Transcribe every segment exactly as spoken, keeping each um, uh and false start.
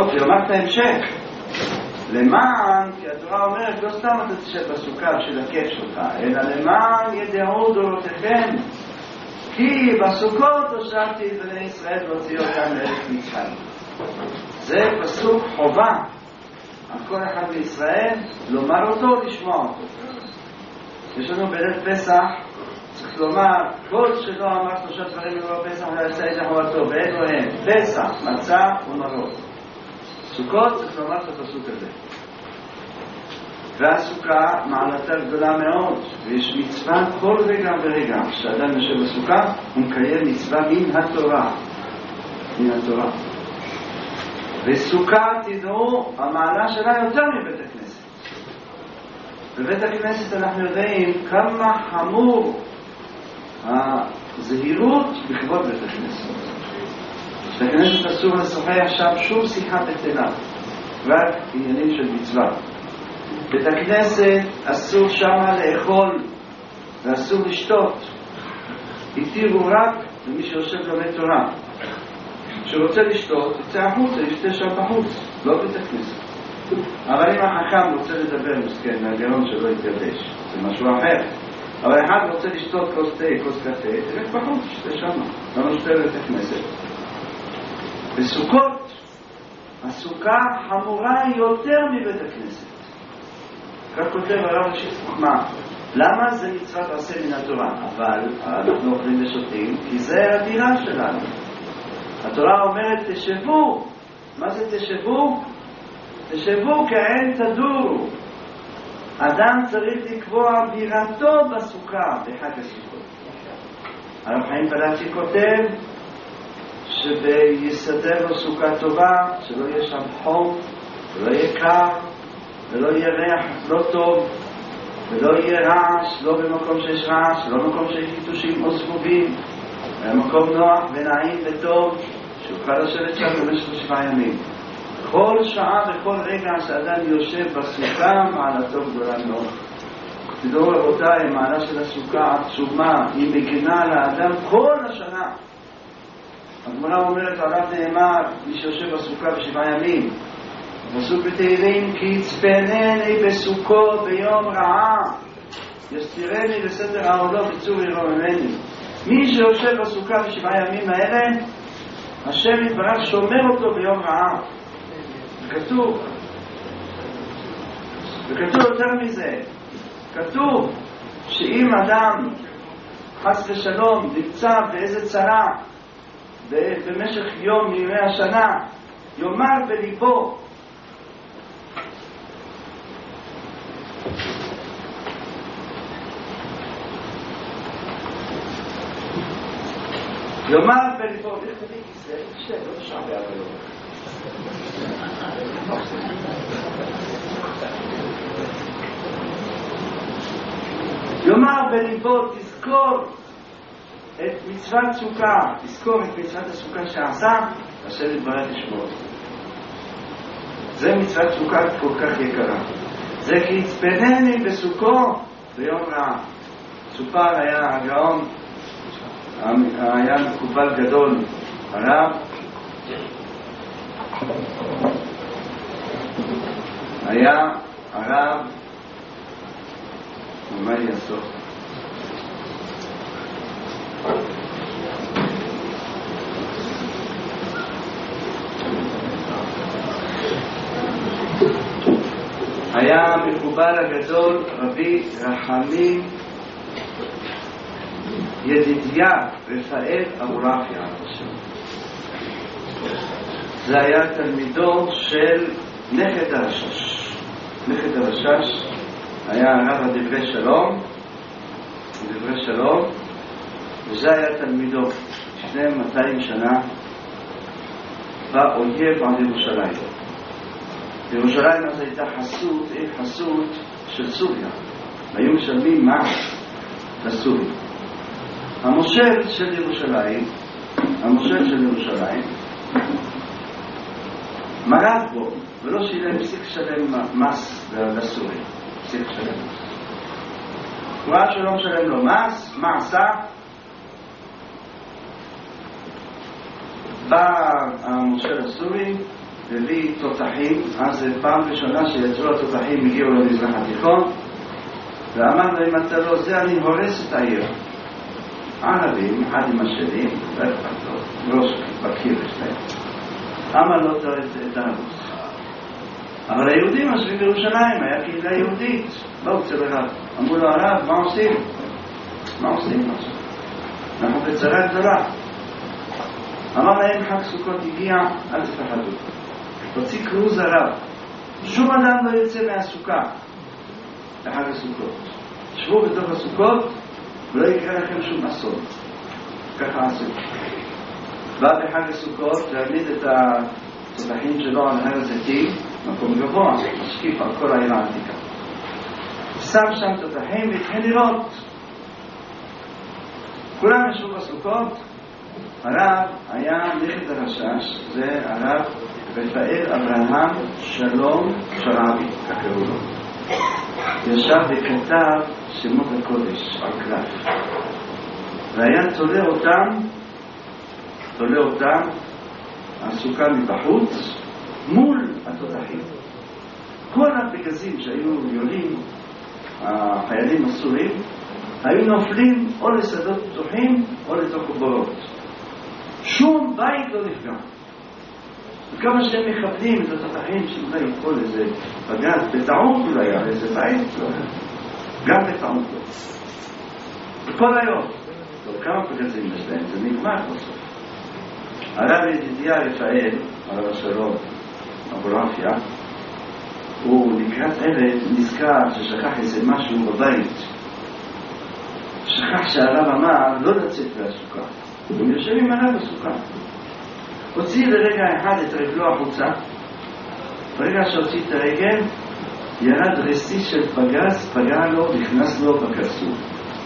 יאמר את ההמשך למען, כי התורה אומרת לא סתם אתה תשב בסוכה בשביל הכיף שלך, אלא למען ידעו דורותיכם, כי בסוכות הושבתי את בני ישראל והוציא אותם לארץ מצרים. זה פסוק חובה על כל אחד בישראל לומר אותו, לשמוע אותו. יש לנו בערב פסח צריך לומר כל שלא אמר שלושה דברים בלא פסח ועשה את חובתו ואלו הם פסח, מצה ומרור. סוכות צריך לומר את הפסוק הזה. והסוכה מעלתה גדולה מאוד, ויש מצווה כל רגע ורגע כשאדם יושב בסוכה הוא מקיים מצווה מן התורה, מן התורה. וסוכה, תדעו, המעלה שלה יותר מבית הכנסת. בבית הכנסת אנחנו יודעים כמה חמור הזהירות בכבוד בית הכנסת. בית הכנסת אסור לשוחח שם שום שיחה בטלה, רק עניינים של מצווה. בית הכנסת אסור שמה לאכול ואסור לשתות. התירו רק למי שיושב לומד תורה. שרוצה לשתות, יצא החוצה, ישתה שם בחוץ, לא בית הכנסת. אבל אם החכם רוצה לדבר מסכן מהגרון שלא יתגדש, זה משהו אחר. אבל אחד רוצה לשתות כוס תה, כוס קפה, תלך בחוץ, ישתה שם, לא נשתה בית הכנסת. בסוכות, הסוכה חמורה יותר מבית הכנסת. כך כותב הרב ראשית חוכמה. למה זה מצוות עשה מן התורה? אבל אנחנו אוכלים ושותים, כי זה הדירה שלנו. התורה אומרת תשבו. מה זה תשבו? תשבו כעין תדורו. אדם צריך לקבוע בירתו בסוכה בחג הסוכות. הרב חיים פלאצ'י כותב שביסדר לו סוכה טובה, שלא יהיה שם חום, ולא יהיה קר, ולא יהיה ריח לא טוב, ולא יהיה רעש, לא במקום שיש רעש, לא במקום שיש חיתושים או סבובים, במקום נוח ונעים וטוב, שיוכל לשבת שם במשך שבעה ימים. כל שעה וכל רגע שאדם יושב בסוכה, מעלתו גדולה מאוד. תדעו רבותיי, המעלה של הסוכה עצומה, היא מגינה לאדם כל השנה. הגמרא אומרת עליו נאמר, מי שיושב בסוכה בשבעה ימים, פסוק בתהילים, כי יצפנני בסוכו ביום רעה, יסתירני בסתר העולו בצור ירוממני. מי שיושב בסוכה בשבעה ימים האלה, השם יתברך שומר אותו ביום רעה. כתוב, וכתוב יותר מזה, כתוב שאם אדם חס ושלום נמצא באיזה צרה במשך יום מימי השנה, יאמר בליבו יאמר בליבו לכתבי כיסא, שתי, לא תשעה בעברו יאמר בליבו תזכור את מצוות סוכה, תזכור את מצוות הסוכה שעשה, אשר יתברך לשמור. זה מצוות סוכה כל כך יקרה. זה כי יצפנני בסוכו ביום רעה. סופר היה הגאון, היה מקובל גדול, הרב, היה הרב, ומה יעשו? היה מקובל הגדול רבי רחמים ידידיה רפאל אבורחיה. זה היה תלמידו של נכד הרשש. נכד הרשש היה הרב הדברי שלום, דברי שלום, וזה היה תלמידו לפני מאתיים שנה באויב על ירושלים. בירושלים אז הייתה חסות, חסות של סוריה. היו משלמים מס לסורים. המושל של ירושלים, המושל של ירושלים, מרד בו, ולא שילם, הפסיק לשלם מס לסורים. הפסיק לשלם מס. הוא ראה שלא משלם לו מס, מה עשה? בא המושל הסורי, הביא תותחים, אז זה פעם ראשונה שיצאו התותחים הגיעו למזרח התיכון, ואמר לו, אם אתה לא זה, אני הורס את העיר. ערבים, אחד עם השני, ראש בקיר שלהם. אמר לו את הנבוס. אבל היהודים יושבים בירושלים, היה קהילה יהודית, לא אצל הרב. אמרו לו, הרב, מה עושים? מה עושים? אנחנו בצרה גדולה. אמר להם, חג סוכות הגיע, אל תפחדו. הוציא כרוז הרב. שום אדם לא יוצא מהסוכה לחג הסוכות. שבו בתוך הסוכות, ולא יקרה לכם שום אסון. ככה עשו. בא בחג הסוכות להעמיד את התותחים שלו על הר הזיתים, מקום גבוה, משקיף על כל העיר העתיקה. שם שם תותחים והתחיל לראות. כולם ישבו בסוכות. הרב היה נכד הרשש, זה הרב רפאל אברהם שלום שרעבי, כך קראו לו. ישב וכתב שמות הקודש על קלף. והיה תולה אותם, תולה אותם, הסוכה מבחוץ, מול התותחים. כל הפגזים שהיו יולים, החיילים הסורים, היו נופלים או לשדות פתוחים או לתוך בורות. שום בית לא נפגע. וכמה שהם מכבדים את התותחים שאולי ייפול איזה פגז, בטעות אולי על איזה בית, לא. גם בטעות לא. וכל היום, טוב, כמה פגזים יש להם, זה נגמר בסוף. הרב ידידיה רפאל, הרב השלום, אבורפיה, הוא לקראת ערב נזכר ששכח איזה משהו בבית. שכח שהרב אמר לא לצאת מהסוכה. הוא יושב עם הרב בסוכה. הוציא לרגע אחד את רגלו החוצה. ברגע שהוציא את הרגל, ירד רסיס של פגז, פגע לו, נכנס לו בקרסול.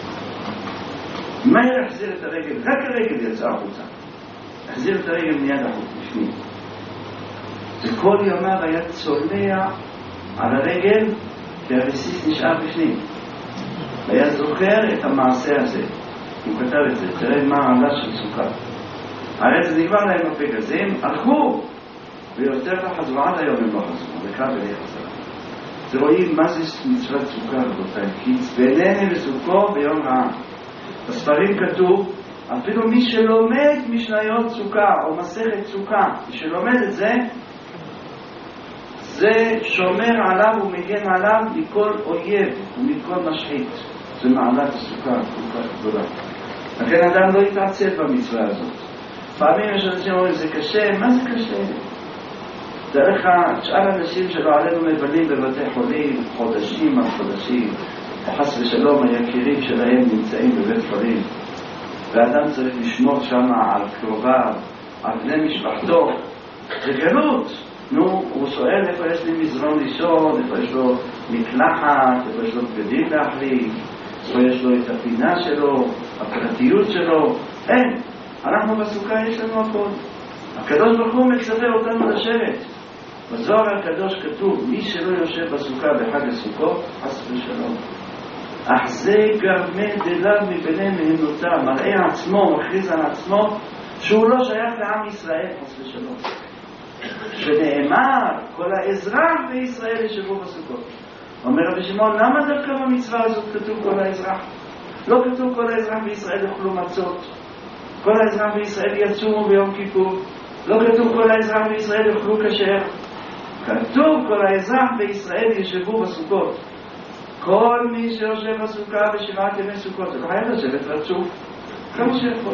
מהר החזיר את הרגל, רק הרגל יצא החוצה. החזיר את הרגל מיד החוצה, בפנים. וכל ימיו היה צולע על הרגל, והרסיס נשאר בפנים. והיה זוכר את המעשה הזה. הוא כתב את זה, תראה מה העלה של סוכה. הרי זה נגמר להם הפגזים, הלכו, ויותר לא חזרו, עד היום הם לא חזרו, וקרא בלי חזרה. זה רואים מה זה מצוות סוכה, רבותיי, כי צבנני בסוכו ביום רעה. בספרים כתוב, אפילו מי שלומד משניות סוכה, או מסכת סוכה, מי שלומד את זה, זה שומר עליו ומגן עליו מכל אויב ומכל משחית. זה מעלת הסוכה, כל כך גדולה. לכן אדם לא יתעצב במצווה הזאת. פעמים יש אנשים אומרים, זה קשה, מה זה קשה? דרך שאר אנשים שלא עלינו מבלים בבתי חולים חודשים על חודשים, או חס ושלום היקירים שלהם נמצאים בבית חולים, ואדם צריך לשמור שם על קרוביו, על בני משפחתו, זה גלות. נו, הוא שואל איפה יש לי מזרון לישון, איפה יש לו מקלחת, איפה יש לו בגדים להחליף, איפה יש לו את הפינה שלו, הפרטיות שלו. אין, אנחנו בסוכה יש לנו הכל. הקדוש ברוך הוא מצווה אותנו לשבת. בזוהר הקדוש כתוב, מי שלא יושב בסוכה בחג הסוכות, חס ושלום. אך זה גרמי דליו מביניהם מהנותה, מראה עצמו, מכריז על עצמו, שהוא לא שייך לעם ישראל, חס ושלום. שנאמר, כל האזרח בישראל ישבו בסוכות. אומר רבי שמעון, למה דווקא במצווה הזאת כתוב כל האזרח? לא כתוב כל האזרח בישראל יאכלו מצות. כל האזרח בישראל יצומו ביום כיפור. לא כתוב כל האזרח בישראל יאכלו כשר. כתוב כל האזרח בישראל ישבו בסוכות. כל מי שיושב בסוכה בשבעת ימי סוכות, זה לא חייב לשבת רצוף, כמה שיכול.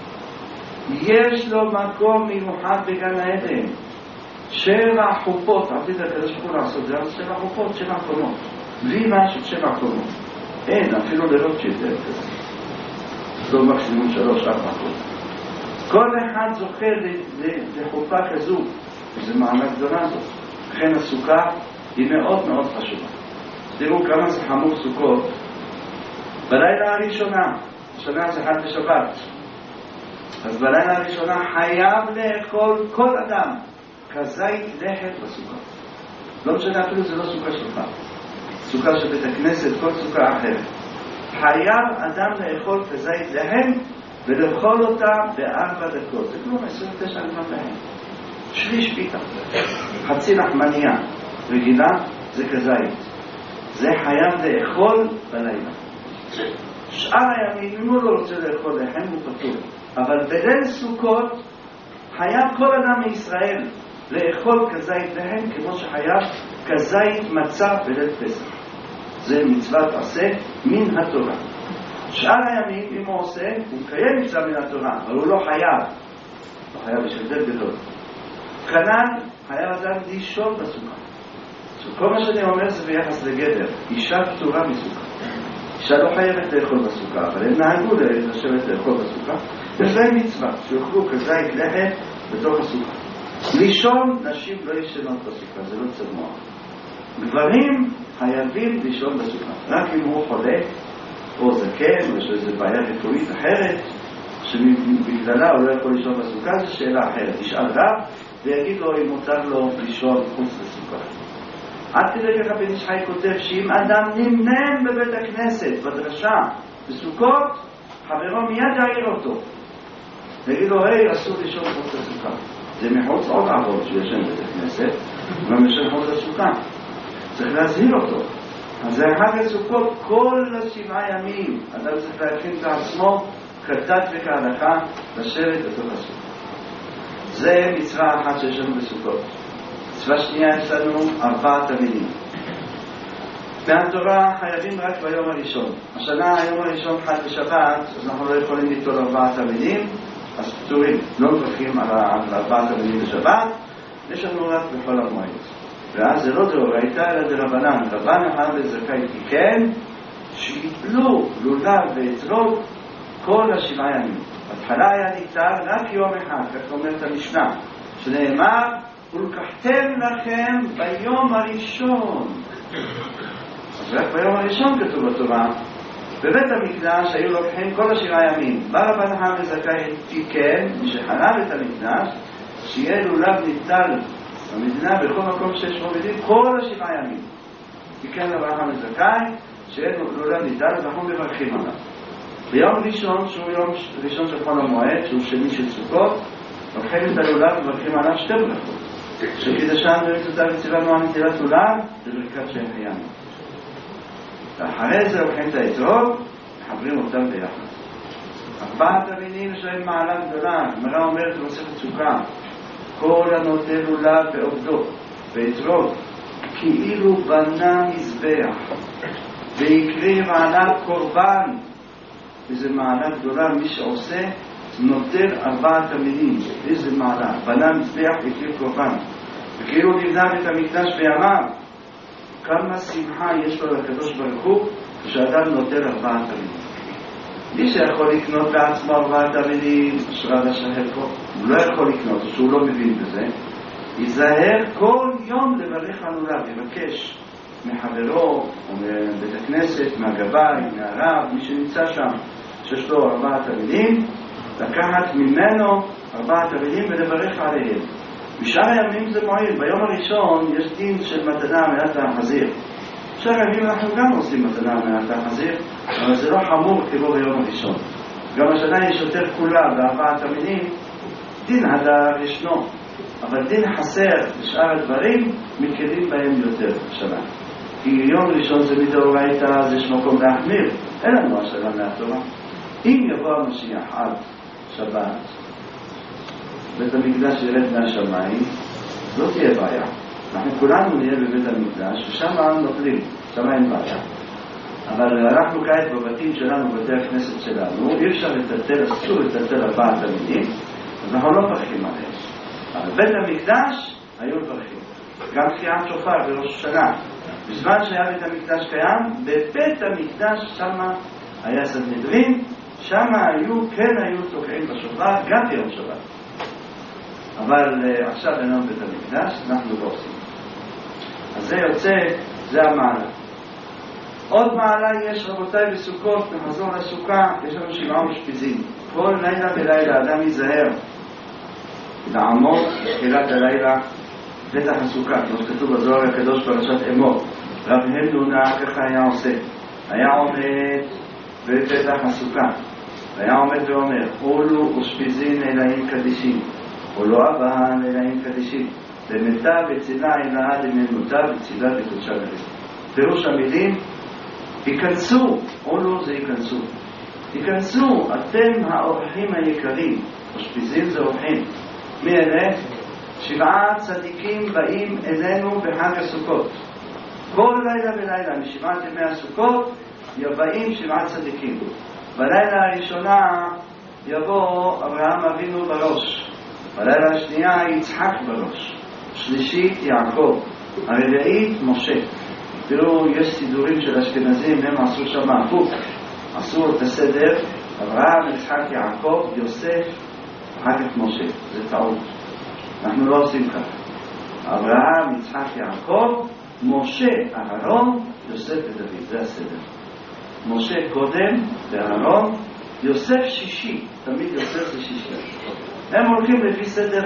יש לו מקום מיוחד בגן העדן. שבע חופות, עתיד הקדוש ברוך הוא לעשות, זה שבע חופות, שבע קומות. בלי משהו, שבע קומות. אין, אפילו לראות שיותר כזה. זו מקסימום שלוש, ארבע קומות. כל אחד זוכה לחופה כזו, וזה מעלה גדולה זאת. לכן הסוכה היא מאוד מאוד חשובה. תראו כמה זה חמור סוכות. בלילה הראשונה, השנה זה חד בשבת, אז בלילה הראשונה חייב לאכול כל אדם כזית לחם בסוכה. לא משנה אפילו זה לא סוכה שלך, סוכה של בית הכנסת, כל סוכה אחרת. חייב אדם לאכול כזית לחם ולאכול אותה בארבע דקות. זה כלום עשרים ותשע דקות להם. שליש פיתה, חצי לחמניה רגילה, זה כזית. זה חייב לאכול בלילה. שאר הימים, אם הוא לא רוצה לאכול לחם, הוא פטור. אבל בליל סוכות חייב כל אדם מישראל לאכול כזית לחם כמו שחייב כזית מצה בליל פסח. זה מצוות עשה מן התורה. שאר הימים, אם הוא עושה, הוא מקיים מצווה מן התורה, אבל הוא לא חייב. לא חייב, יש הבדל גדול. כנ"ל חייב אדם לישון בסוכה. כל מה שאני אומר זה ביחס לגדר. אישה פטורה מסוכה. אישה לא חייבת לאכול בסוכה, אבל הם נהגו לשבת לאכול בסוכה. יש להם מצווה, שיאכלו כזית לחם בתוך הסוכה. לישון, נשים לא ישנות בסוכה, זה לא צמוח. גברים חייבים לישון בסוכה. רק אם הוא חולה, או זקן, או יש לו איזו בעיה רפואית אחרת, שבגללה הוא לא יכול לישון בסוכה, זו שאלה אחרת. ישאל רב, ויגיד לו אם מותר לו לישון חוץ לסוכה. עד כדי ככה בן איש חי כותב שאם אדם נמנם בבית הכנסת, בדרשה, בסוכות, חברו מיד יעיר אותו. ויגיד לו, היי, אסור לישון חוץ לסוכה. זה מחוץ עוד עבוד שהוא ישן בבית הכנסת, אבל ישן חוץ לסוכה. צריך להזהיר אותו. אז זה חג הסוכות כל השבעה ימים. אדם צריך להכין את עצמו כדת וכהלכה לשבת בתוך הסוכה. זה מצווה אחת שיש לנו בסוכות. מצווה שנייה יש לנו ארבעת המינים. מהתורה חייבים רק ביום הראשון. השנה היום הראשון חג בשבת, אז אנחנו לא יכולים ליטול ארבעת המינים, אז פטורים, לא מברכים על ארבעת המינים בשבת, יש לנו רק בכל המועד. ואז זה לא דאורייתא אלא דרבנן. רבן אחד וזכאי תיקן שיתלו לולב ואתרוג כל השבעה ימים. בהתחלה היה ניתן רק יום אחד, כך אומרת המשנה, שנאמר ולקחתם לכם ביום הראשון. אז רק ביום הראשון כתוב בתורה. בבית המקדש היו לוקחים כל השבעה ימים. בא רבן אחד וזכאי תיקן, מי שחרב את המקדש, שיהיה לולב ניטל במדינה בכל מקום שיש מובילים כל השבעה ימים. תיקן רבן אחד וזכאי שיהיה לולב ניטל, ואנחנו מברכים עליו. ביום ראשון, שהוא יום ראשון של חול המועד, שהוא שני של סוכות, לוקחים את הלולב ומברכים עליו שתי ברכות. שקידשנו ברצותה וציוונו על נטילת לולב וברכת שם חיינו. ואחרי זה לוקחים את האתרוג מחברים אותם ביחד. ארבעת המינים יש להם מעלה גדולה. הגמרא אומרת במסכת סוכה, כל הנוטל לולב בעובדו באתרוג כאילו בנה מזבח ויקריב עליו קורבן. איזה מעלה גדולה מי שעושה נוטל ארבעת המינים. איזה מעלה, בנה מזבח ויקריב קורבן, וכאילו נבנה בית המקדש בימיו. כמה שמחה יש לו לקדוש ברוך הוא כשאדם נוטל ארבעת המינים. מי שיכול לקנות בעצמו ארבעת המינים, שרד השהר פה, הוא לא יכול לקנות, שהוא לא מבין בזה, ייזהר כל יום לברך על לולב, יבקש מחברו או מבית הכנסת, מהגבאי, מהרב, מי שנמצא שם שיש לו ארבעת המינים, לקחת ממנו ארבעת המינים ולברך עליהם. בשאר הימים זה מועיל. ביום הראשון יש דין של מתנה מעט החזיר. בשאר הימים אנחנו גם עושים מתנה מעט החזיר, אבל זה לא חמור כמו ביום הראשון. גם השנה יש יותר כולה בארבעת המינים, דין הדר ישנו, אבל דין חסר בשאר הדברים מקלים בהם יותר השנה. כי יום ראשון זה מדאורייתא, אז יש מקום להחמיר. אין לנו השנה מהתורה. אם יבוא המשיח עד שבת, בית המקדש ירד מהשמיים, לא תהיה בעיה. אנחנו כולנו נהיה בבית המקדש, ושם נופלים, שם אין בעיה. אבל אנחנו כעת בבתים שלנו, בבתי הכנסת שלנו, אי אפשר לטלטל, אסור לטלטל ארבעת המינים, אז אנחנו לא מברכים עליהם. אבל בית המקדש היו מברכים. גם תקיעת שופר בראש השנה. בזמן שהיה בית המקדש קיים, בבית המקדש שמה היה סנהדרין, שמה היו, כן היו תוקעים בשופר, גם ביום שבת. אבל uh, עכשיו אינו בית המקדש, אנחנו לא עושים. אז זה יוצא, זה המעלה. עוד מעלה יש רבותיי בסוכות, נחזור לסוכה, יש לנו שבעה משפיזים. כל לילה בלילה אדם ייזהר לעמוד תחילת הלילה פתח הסוכה, כמו שכתוב בזוהר הקדוש פרשת אמור. רב הלונה ככה היה עושה, היה עומד בפתח הסוכה, היה עומד ואומר, אולו ושפיזין אלאים קדישים, ולא אבא לילאים קדישים. למתה בצילה אלאה למנותה בצילה בקודשה ללב. פירוש המילים, ייכנסו, או לא זה ייכנסו. ייכנסו, אתם האורחים היקרים, משפיזים זה אורחים. מי אלה? שבעה צדיקים באים אלינו בחג הסוכות. כל לילה ולילה משבעת ימי הסוכות יבאים שבעה צדיקים. בלילה הראשונה יבוא אברהם אבינו בראש, בלילה השנייה יצחק בראש, שלישית יעקב, הרביעית משה. תראו, יש סידורים של אשכנזים, הם עשו שם הפוך, עשו את הסדר אברהם, יצחק, יעקב, יוסף, אחר כך משה. זה טעות, אנחנו לא עושים ככה. אברהם, יצחק, יעקב, משה, אהרון, יוסף ודוד. זה הסדר. משה קודם ואהרון, יוסף שישי, תמיד יוסף זה שישי. הם הולכים לפי סדר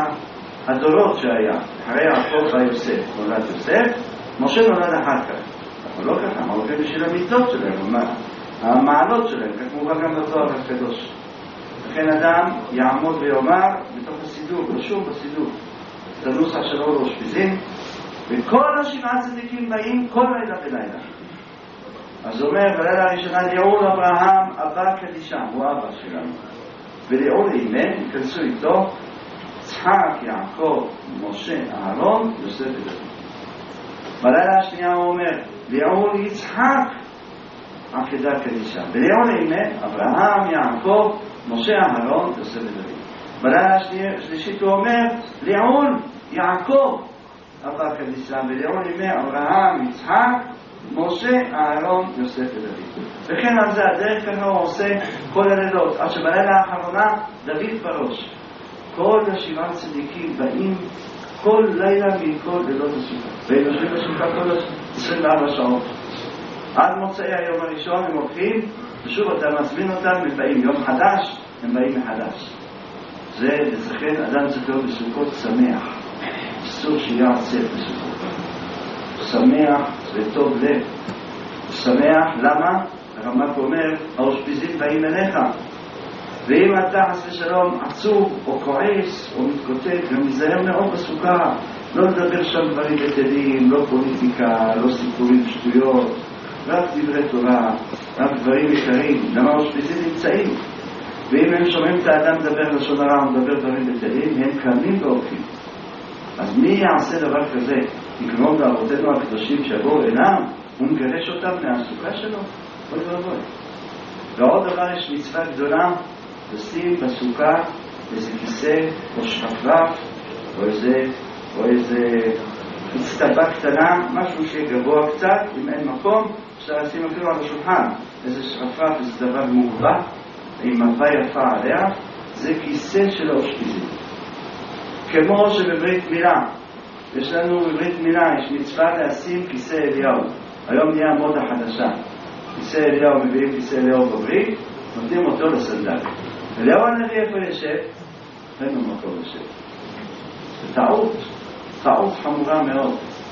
הדורות שהיה. אחרי יעקב ויוסף נולד יוסף, משה נולד אחר כך. אבל לא ככה, הם הולכים בשביל המיטות שלהם, המעלות שלהם, כך מובן גם בתואר הקדוש. לכן אדם יעמוד ויאמר בתוך הסידור, רשום בסידור, את הנוסח שלו לא שפיזים, וכל השבעה צדיקים באים כל לילה ולילה. אז אומר, בלילה הראשונה ליעול אברהם אבא קדישם, הוא אבא שלנו, וליעול אימן, יכנסו איתו יצחק, יעקב, משה, אהרון, יוסף ודוד. בלילה השנייה הוא אומר, ליעול יצחק עקדה קדישם, וליעול אימן, אברהם, יעקב, משה, אהרון, יוסף ודוד. בלילה השלישית הוא אומר, ליעול יעקב אבא קדישם, וליעול אימן, אברהם, יצחק, משה, אהרון, יוסף ודוד. וכן על זה הדרך ככה הוא עושה כל הלילות, עד שבלילה האחרונה דוד בראש. כל השבעה צדיקים באים כל לילה מכל לילות הסוכה, והם יושבים בסוכה כל עשרים וארבע שעות. עד מוצאי היום הראשון הם הולכים, ושוב אתה מזמין אותם, הם באים יום חדש, הם באים מחדש. זה, לצרכן, אדם צריך להיות בסוכות שמח, אסור שיהיה עצב בסוכות. שמח וטוב לב. שמח, למה? הרמ"ק אומר, האושפיזים באים אליך. ואם אתה חס ושלום עצוב או כועס או מתקוטט, גם נזהר מאוד בסוכה. לא לדבר שם דברים בטלים, לא פוליטיקה, לא סיפורים שטויות, רק דברי תורה, רק דברים יקרים. למה האושפיזים נמצאים? ואם הם שומעים את האדם מדבר לשון הרע או מדבר דברים בטלים, הם קמים והולכים. אז מי יעשה דבר כזה? יגרום לאבותינו הקדושים שיבואו אליו, הוא מגרש אותם מהסוכה שלו? אוי ואבוי. ועוד דבר, יש מצווה גדולה, לשים בסוכה איזה כיסא או שרפרף או איזה, או איזה הצטבה קטנה, משהו שגבוה קצת, אם אין מקום, אפשר לשים אפילו על השולחן איזה שרפרף, איזה דבר מוגבה עם מפה יפה עליה. זה כיסא של האושפיזים. כמו שבברית מילה, יש לנו בברית מילה, יש מצווה לשים כיסא אליהו. היום נהיה מודה חדשה. כיסא אליהו, מביאים כיסא אליהו בברית, נותנים אותו לסנדק. אליהו הנביא איפה ישב? אין לו מקום לשב. זה טעות, טעות חמורה מאוד.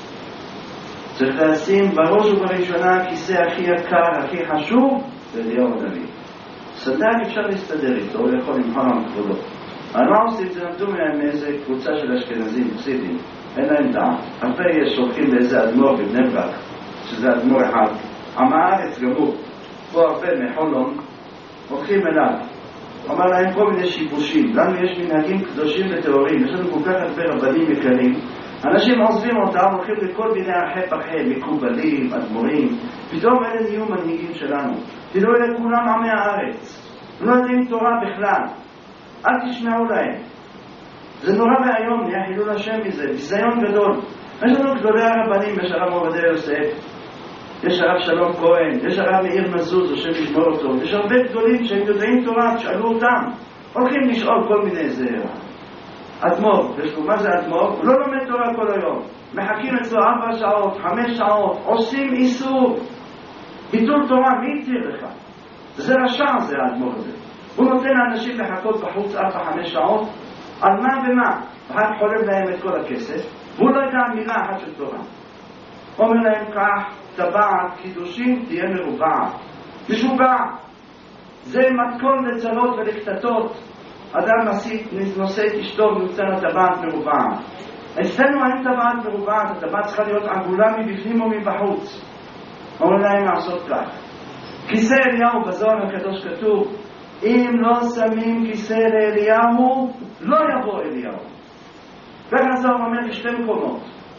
צריך לשים בראש ובראשונה כיסא הכי יקר, הכי חשוב, זה אליהו הנביא. סנדק אפשר להסתדר איתו, הוא יכול למחול על כבודו. אבל מה עושים? זה נמדו מהם מאיזה קבוצה של אשכנזים, חסידים. אין להם דעת. הרבה יש הולכים לאיזה אדמו"ר בבני ברק, שזה אדמו"ר אחד. עם הארץ גמור. פה הרבה מחולון, הולכים אליו. אומר להם כל מיני שיבושים. לנו יש מנהגים קדושים וטהורים. יש לנו כל כך הרבה רבנים יקרים. אנשים עוזבים אותם, הולכים לכל מיני אחי פחי, מקובלים, אדמו"רים. פתאום אלה נהיו מנהיגים שלנו. תראו אלה כולם עמי הארץ. לא יודעים תורה בכלל. אל תשמעו להם. זה נורא והיום, נהיה חילול השם מזה, ביזיון גדול. יש לנו גדולי הרבנים, יש הרב עובדיה יוסף, יש הרב שלום כהן, יש הרב מאיר מזוז, השם ישמור אותו, יש הרבה גדולים שהם יודעים תורה, תשאלו אותם. הולכים לשאול כל מיני איזה אדמו"ר, יש לו מה זה אדמו"ר? הוא לא לומד תורה כל היום. מחכים אצלו ארבע שעות, חמש שעות, עושים איסור. ביטול תורה, מי יתיר לך? זה רשע זה האדמו"ר הזה. הוא נותן לאנשים לחכות בחוץ ארבע חמש שעות, על מה ומה? רק חולב להם את כל הכסף, והוא לא יודע מילה אחת של תורה. אומר להם כך, טבעת קידושים תהיה מרובעת. משוגע. זה מתכון לצרות ולקטטות. אדם נושא את אשתו ונוצא לה טבעת מרובעת. אצלנו אין טבעת מרובעת, הטבעת צריכה להיות עגולה מבפנים או מבחוץ. אומרים להם לעשות כך. כיסא אליהו בזוהר הקדוש כתוב, אם לא שמים כיסא לאליהו, לא יבוא אליהו. וכך הזוהר אומר בשתי מקומות.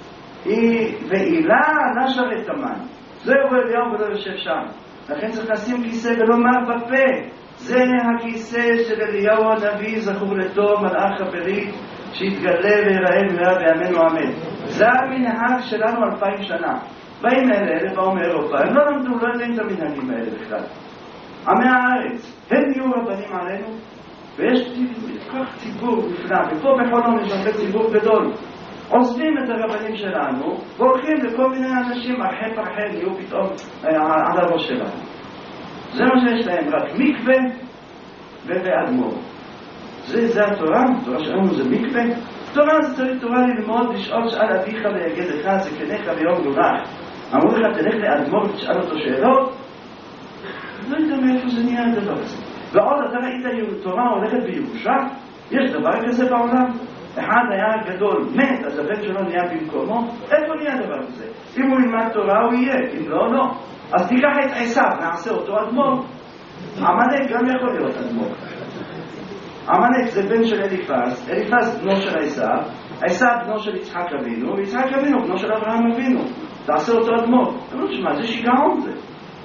ועילה נשרת המן. לא יבוא אליהו ולא יושב שם. לכן צריך לשים כיסא ולומר בפה. זה הכיסא של אליהו הנביא, זכור לטוב, מלאך הברית, שיתגלה ויראה ויראה בימינו אמן. זה המנהג שלנו אלפיים שנה. באים אלה, אלה באו מאירופה, הם לא למדו, לא יודעים את המנהגים האלה בכלל. עמי הארץ, הם נהיו רבנים עלינו, ויש כך ציבור נפלא, ופה בחולון יש הרבה ציבור גדול. עוזבים את הרבנים שלנו, והולכים לכל מיני אנשים, אחרי פרחי נהיו פתאום על הראש שלנו. זה מה שיש להם, רק מקווה ובאדמו"ר. זה, זה התורה, התורה שלנו זה מקווה. תורה זה צריך תורה ללמוד, לשאול שאל אביך ויגד לך, זקניך ויום גדולך. אמרו לך, תלך לאדמו"ר ותשאל אותו שאלות? לא יודע מאיפה זה נהיה הדבר הזה. ועוד, אתה ראית תורה הולכת בירושה? יש דבר כזה בעולם? אחד היה גדול, מת, אז הבן שלו נהיה במקומו? איפה נהיה דבר כזה? אם הוא ילמד תורה הוא יהיה, אם לא, לא. אז תיקח את עשיו, נעשה אותו אדמו"ר. עמלק גם יכול להיות אדמו"ר. עמלק זה בן של אליפז, אליפז בנו של עשיו, עשיו בנו של יצחק אבינו, ויצחק אבינו בנו של אברהם אבינו. תעשה אותו אדמו"ר. אתה לא תשמע, זה שיגעון זה.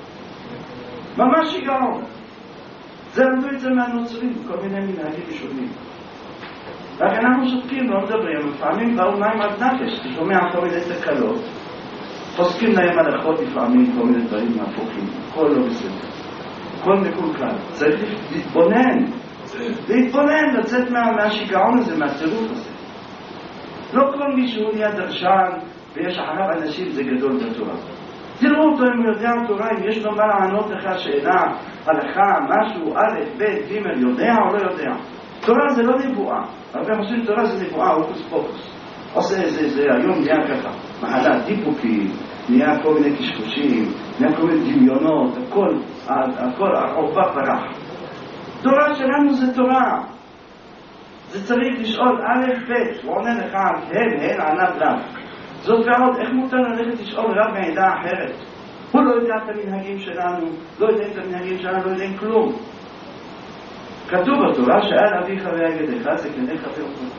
ממש שיגעון. זה למדו את זה מהנוצרים, כל מיני מנהגים שונים. רק אנחנו שותקים, לא מדברים, לפעמים באו מים עד נפש, שומע כל מיני תקלות, פוסקים להם הלכות לפעמים, כל מיני דברים מהפוכים, הכל לא בסדר, הכל מקולקל, צריך להתבונן, להתבונן, לצאת מה, מהשיגעון הזה, מהצירוף הזה. לא כל מישהו נהיה דרשן, ויש אחריו אנשים, זה גדול בתורה. תראו אותו אם הוא יודע תורה, אם יש לו מה לענות לך שאלה, הלכה, משהו, א', ב', ג', יודע או לא יודע. תורה זה לא נבואה, הרבה חושבים תורה זה נבואה, הוקוס פוקוס. עושה איזה, זה היום נהיה ככה, מחלה, דיפוקים, נהיה כל מיני קשקושים, נהיה כל מיני דמיונות, הכל, הכל, העורפה פרח. תורה שלנו זה תורה. זה צריך לשאול א', ב', הוא עונה לך, הן, הן, ענה בלב. זאת ועוד, איך מותר ללכת לשאול רב מעדה אחרת? הוא לא יודע את המנהגים שלנו, לא יודע את המנהגים שלנו, לא יודע כלום. כתוב בתורה שאל אביך ויגדך, זקניך ויאמרו.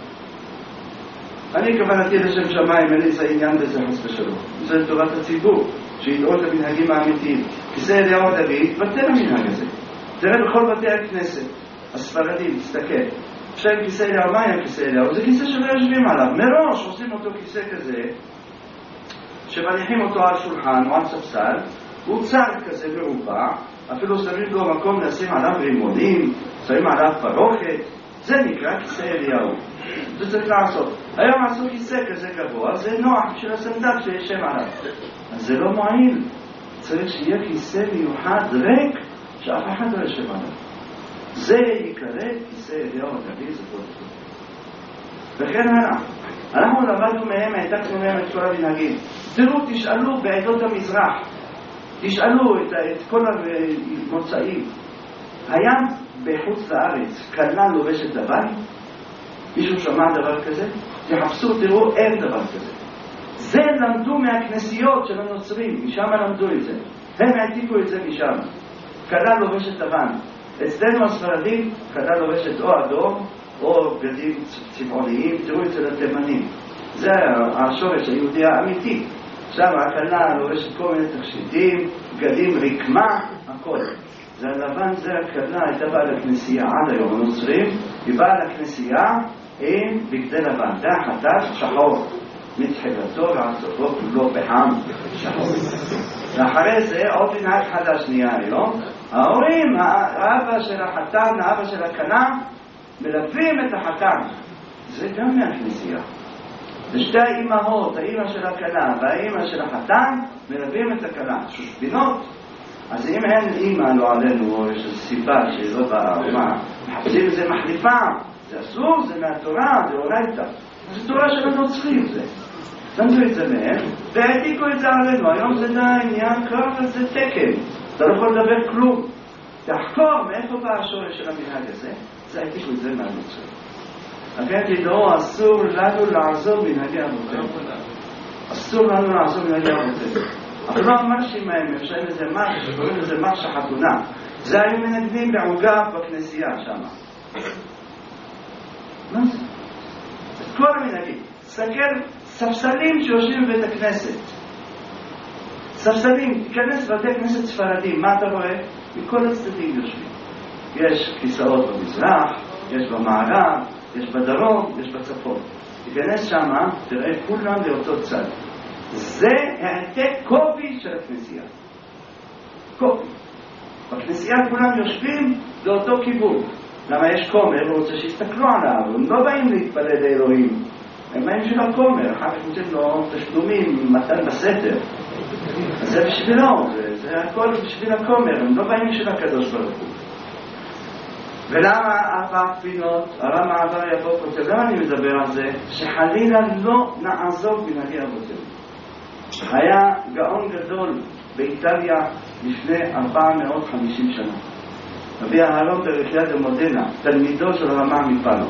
אני כוונתי לשם שמיים, אין לי זה עניין בזה חס ושלום. זה לטובת הציבור, שידעו את המנהגים האמיתיים. כיסא אליהו דוד, בטל המנהג הזה. תראה בכל בתי הכנסת, הספרדים, תסתכל. עכשיו כיסא אליהו, מה היה כיסא אליהו? זה כיסא שלא יושבים עליו. מראש עושים אותו כיסא כזה, שמניחים אותו על שולחן או על ספסל, הוא צר כזה מרובע, אפילו שמים לו מקום לשים עליו רימונים, שמים עליו פרוכת, זה נקרא כיסא אליהו. זה צריך לעשות. היום עשו כיסא כזה גבוה, זה נוח של הסנדק שישב עליו. אז זה לא מועיל. צריך שיהיה כיסא מיוחד ריק, שאף אחד לא ישב עליו. זה יקרא כיסא אליהו הנביא, זה טוב. וכן הלאה. אנחנו למדנו מהם, העתקנו מהם את כל המנהגים. תראו, תשאלו בעדות המזרח, תשאלו את, את כל המוצאים. היה בחוץ לארץ כלה לובשת לבן? מישהו שמע דבר כזה? תחפשו, תראו, אין דבר כזה. זה למדו מהכנסיות של הנוצרים, משם למדו את זה. הם העתיקו את זה משם. כלה לובשת לבן. אצלנו הספרדים, כלה לובשת או אדום, או בגדים צבעוניים, תראו אצל התימנים. זה השורש היהודי האמיתי. שם הכלה לובשת כל מיני תכשיטים, בגדים רקמה, הכל. זה הלבן, זה הכלה, הייתה באה לכנסייה עד היום, הנוצרים, היא באה לכנסייה עם בגדי לבן. זה החטאת שחור, מתחילתו ועד סופו כולו בחם שחור. ואחרי זה עוד מנהג חדש נהיה היום, ההורים, האבא של החתן, האבא של הכלה, מלווים את החתן. זה גם מהכנסייה. ושתי האימהות, האימא של הכלה והאימא של החתן, מלווים את הכלה. שושבינות. אז אם אין אימא לא עלינו, או יש סיבה שלא באומה, מחפשים את זה מחליפה. זה אסור, זה מהתורה, זה אורייתא. זה תורה של הנוצרים זה. למדו את זה מהם, והעתיקו את זה עלינו. היום זה עניין קרב, זה תקן. אתה לא יכול לדבר כלום. תחקור מאיפה בא השורש של המנהג הזה. זה העתיקו את זה מהנוצרים. לכן תדעו, אסור לנו לעזוב מנהגי אבותינו. אסור לנו לעזוב מנהגי אבותינו. אבל לא המרשים מהם, אפשר לזה מרש, שקוראים לזה מרש החתונה. זה היו מנגנים בעוגה בכנסייה שם. מה זה? את כל המנהגים. סגר ספסלים שיושבים בבית הכנסת. ספסלים, תיכנס בבתי כנסת ספרדים, מה אתה רואה? מכל הצדדים יושבים. יש כיסאות במזרח, יש במערב, יש בדרום, יש בצפון. תיכנס שם, תראה כולם לאותו צד. זה העתק קופי של הכנסייה. קופי. בכנסייה כולם יושבים לאותו כיוון. למה יש כומר, הוא רוצה שיסתכלו עליו, הם לא באים להתפלל לאלוהים. הם באים של הכומר, אחר כך נותן לו תשלומים, מתן בסתר. אז זה בשבילו, זה, זה הכל בשביל הכומר, הם לא באים של הקדוש ברוך הוא. ולמה ארבע תפילות, הרב מעבר יבוא כותב, למה אני מדבר על זה? שחלילה לא נעזוב מנהגי אבותינו. היה גאון גדול באיטליה לפני ארבע מאות וחמישים שנה. רבי אהרון ברחיה דה מודנה, תלמידו של הרמ"א מפאלו.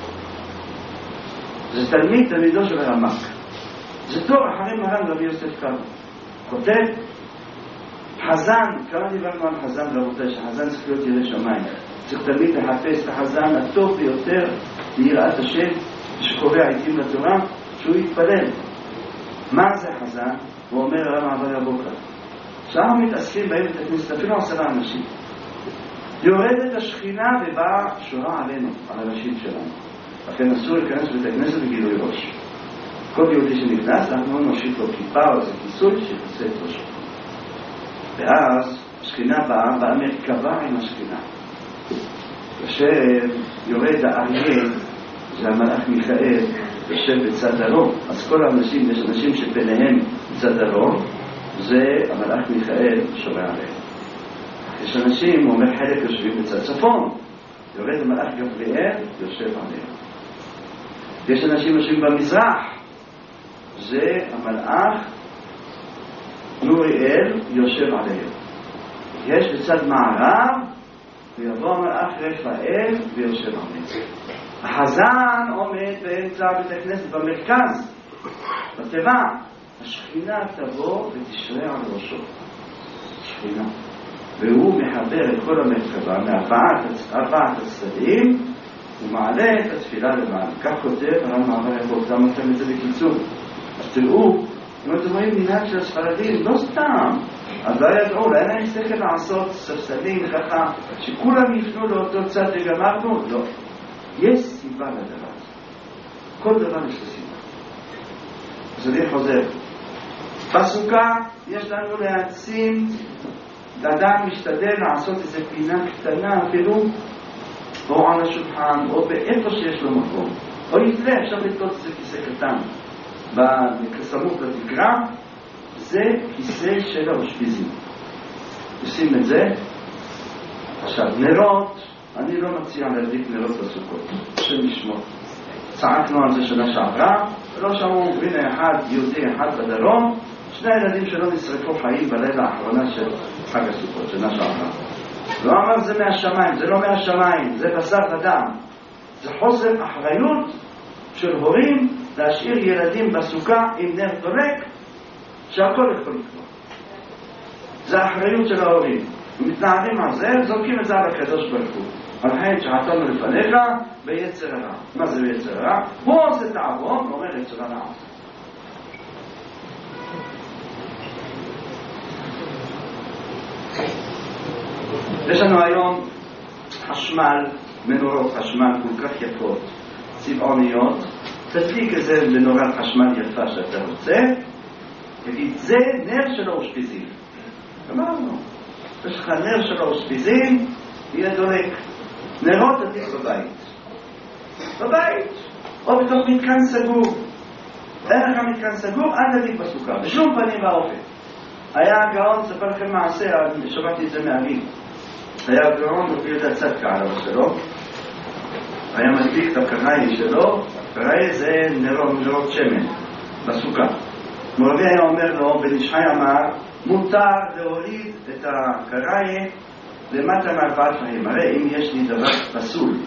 זה תלמיד תלמידו של הרמ"א. זה טוב אחרי מרן רבי יוסף קארו. כותב, חזן, כמה דיברנו על חזן רבותי, שחזן צריך להיות ירא שמיים. צריך תמיד לחפש את החזן הטוב ביותר ליראת השם, שקובע עיתים לתורה, שהוא יתפלל. מה זה חזן? הוא אומר הרב מעבר הבוקר. שם מתאספים בהם את הכנסת, אפילו עשרה אנשים. יורדת השכינה ובאה שורה עלינו, על הראשים שלנו. לכן אסור להיכנס בית הכנסת בגילוי ראש. כל יהודי שנכנס, אנחנו נושיט לו כיפה או איזה כיסוי שיכסה את ראשו. ואז השכינה באה, באה מרכבה עם השכינה. כאשר יורד האריה, זה המלאך מיכאל, יושב בצד דרום. אז כל האנשים, יש אנשים שפניהם בצד דרום, זה המלאך מיכאל שומע עליהם. יש אנשים, הוא אומר, חלק יושבים בצד צפון, יורד המלאך גבריאל, יושב עליהם. יש אנשים יושבים במזרח, זה המלאך נוריאל יושב עליהם. יש בצד מערב, ויבוא המלאך רפאל ויושב עליהם. החזן עומד באמצע בית הכנסת במרכז, בטבע. השכינה תבוא ותשרה על ראשו. שכינה. והוא מחבר את כל המרכבה מארבעת הצדדים, ומעלה את התפילה למעלה. כך כותב הרב מעבר יבוא, גם אתם את זה בקיצור. אז תראו, אם אתם רואים מנהג של הספרדים, לא סתם. אז לא ידעו, אולי אין שכל לעשות ספסלים ככה, שכולם יפנו לאותו צד וגמרנו? לא. יש סיבה לדבר הזה. כל דבר יש סיבה. אז אני חוזר. בסוכה יש לנו להעצים, אדם משתדל לעשות איזו פינה קטנה אפילו, או על השולחן, או באיפה שיש לו מקום. או יתלה, אפשר לתלות איזה כיסא קטן. בסמוך לתקרה, זה כיסא של האושפיזים. עושים את זה. עכשיו, נרות, אני לא מציע להדליק נרות בסוכות. השם ישמור. צעקנו על זה שנה שעברה, ולא שמעו, הנה אחד, יהודי אחד בדרום, שני ילדים שלא נשרפו חיים בלילה האחרונה של חג הסוכות, שנה שעברה. לא אמר זה מהשמיים, זה לא מהשמיים, זה בשר ודם. זה חוסר אחריות של הורים להשאיר ילדים בסוכה עם נר דולק, שהכל יכול לקרות. זה האחריות של ההורים. הם מתנערים על זה, זורקים את זה על הקדוש ברוך הוא. על חיים שעתנו לפניך ביצר הרע. מה זה ביצר הרע? הוא עושה את העבוד, הוא אומר יצר הרע. יש לנו היום חשמל, מנורות חשמל כל כך יפות, צבעוניות. תדליק איזה לנורת חשמל יפה שאתה רוצה, תגיד, זה נר של האושפיזין. אמרנו, יש לך נר של האושפיזין, יהיה דולק. נרות תדליק בבית. בבית, או בתוך מתקן סגור. אין לך מתקן סגור, אל תדליק בסוכה, בשום פנים ואופן. היה גאון, ספר לכם מעשה, שמעתי את זה מאמין. היה גאון, הוא ידע צדקה עליו שלו. היה מדליק את הקרעי שלו, הקרעי זה נרות, נרות שמן, בסוכה. מורבי היה אומר לו, בן איש חי אמר, מותר להוריד את הקרעי למטה מארבעת פנים. הרי אם יש לי דבר פסול,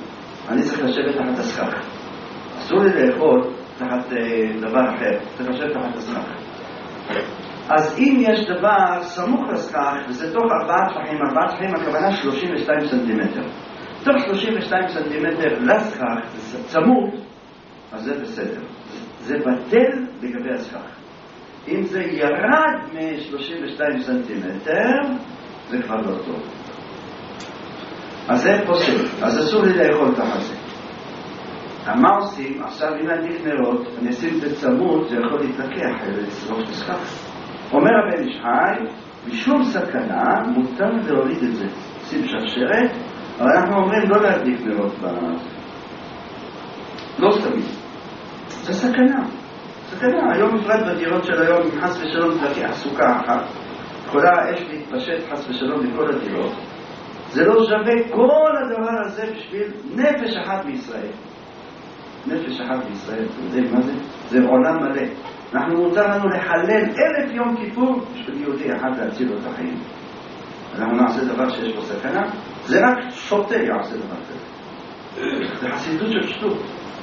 אני צריך לשבת תחת הסכך. אסור לי לאכול תחת דבר אחר, צריך לשבת תחת הסכך. אז אם יש דבר סמוך לסכך, וזה תוך ארבעה טפחים, ארבעה טפחים הכוונה שלושים ושתיים סנטימטר. תוך שלושים ושתיים סנטימטר לסכך, זה צמוד, אז זה בסדר. זה בטל לגבי הסכך. אם זה ירד מ-שלושים ושתיים סנטימטר, זה כבר לא טוב. אז זה פוסק, אז אסור לי לאכול תחת זה. מה עושים? עכשיו אם אני נרות, אני אשים את זה צמוד, זה יכול להתלקח, ולשרוף את הסכך. אומר הבן איש חי, משום סכנה מותר להוריד את זה. שים שרשרת, אבל אנחנו אומרים לא להדליק נרות בזה. לא סתמים. זה סכנה. סכנה. היום בפרט בדירות של היום, אם חס ושלום תלקח סוכה אחת, יכולה האש להתפשט חס ושלום בכל הדירות. זה לא שווה כל הדבר הזה בשביל נפש אחת בישראל. נפש אחת בישראל, אתם יודעים מה זה? זה עולם מלא. אנחנו מותר לנו לחלל אלף יום כיפור בשביל יהודי אחד להציל לו את החיים. אנחנו נעשה דבר שיש בו סכנה, זה רק שוטה יעשה דבר כזה. זה חסידות של שטות.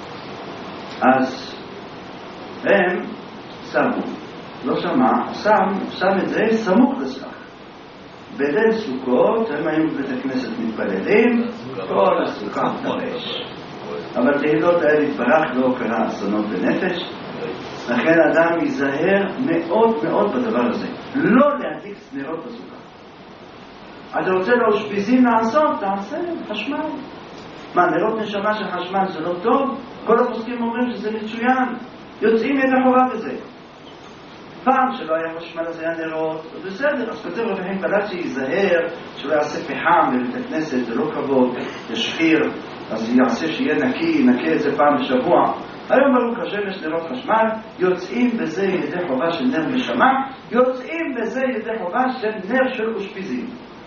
אז הם שמו, לא שמע, שם, שם את זה סמוך לסכך. בליל סוכות הם היו בבית הכנסת מתפללים, כל הסוכה מתרש. אבל תהילות האלה התברך לא קרה אסונות בנפש, לכן אדם ייזהר מאוד מאוד בדבר הזה. לא להדליק נרות בסוכה. אתה רוצה לאושפיזין לעשות, תעשה חשמל. מה, נרות נשמה של חשמל זה לא טוב? כל הפוסקים אומרים שזה מצוין. יוצאים ידי חובה בזה. פעם שלא היה חשמל אז היה נרות, בסדר, אז כותב רבי חיים פלאצ'י ייזהר שלא יעשה פחם בבית הכנסת, זה לא כבוד, ישחיר, אז יעשה שיהיה נקי, נקה את זה פעם בשבוע. היום ברוך השם יש נרות חשמל, יוצאים בזה ידי חובה של נר נשמה, יוצאים בזה ידי חובה של נר של אושפיזין.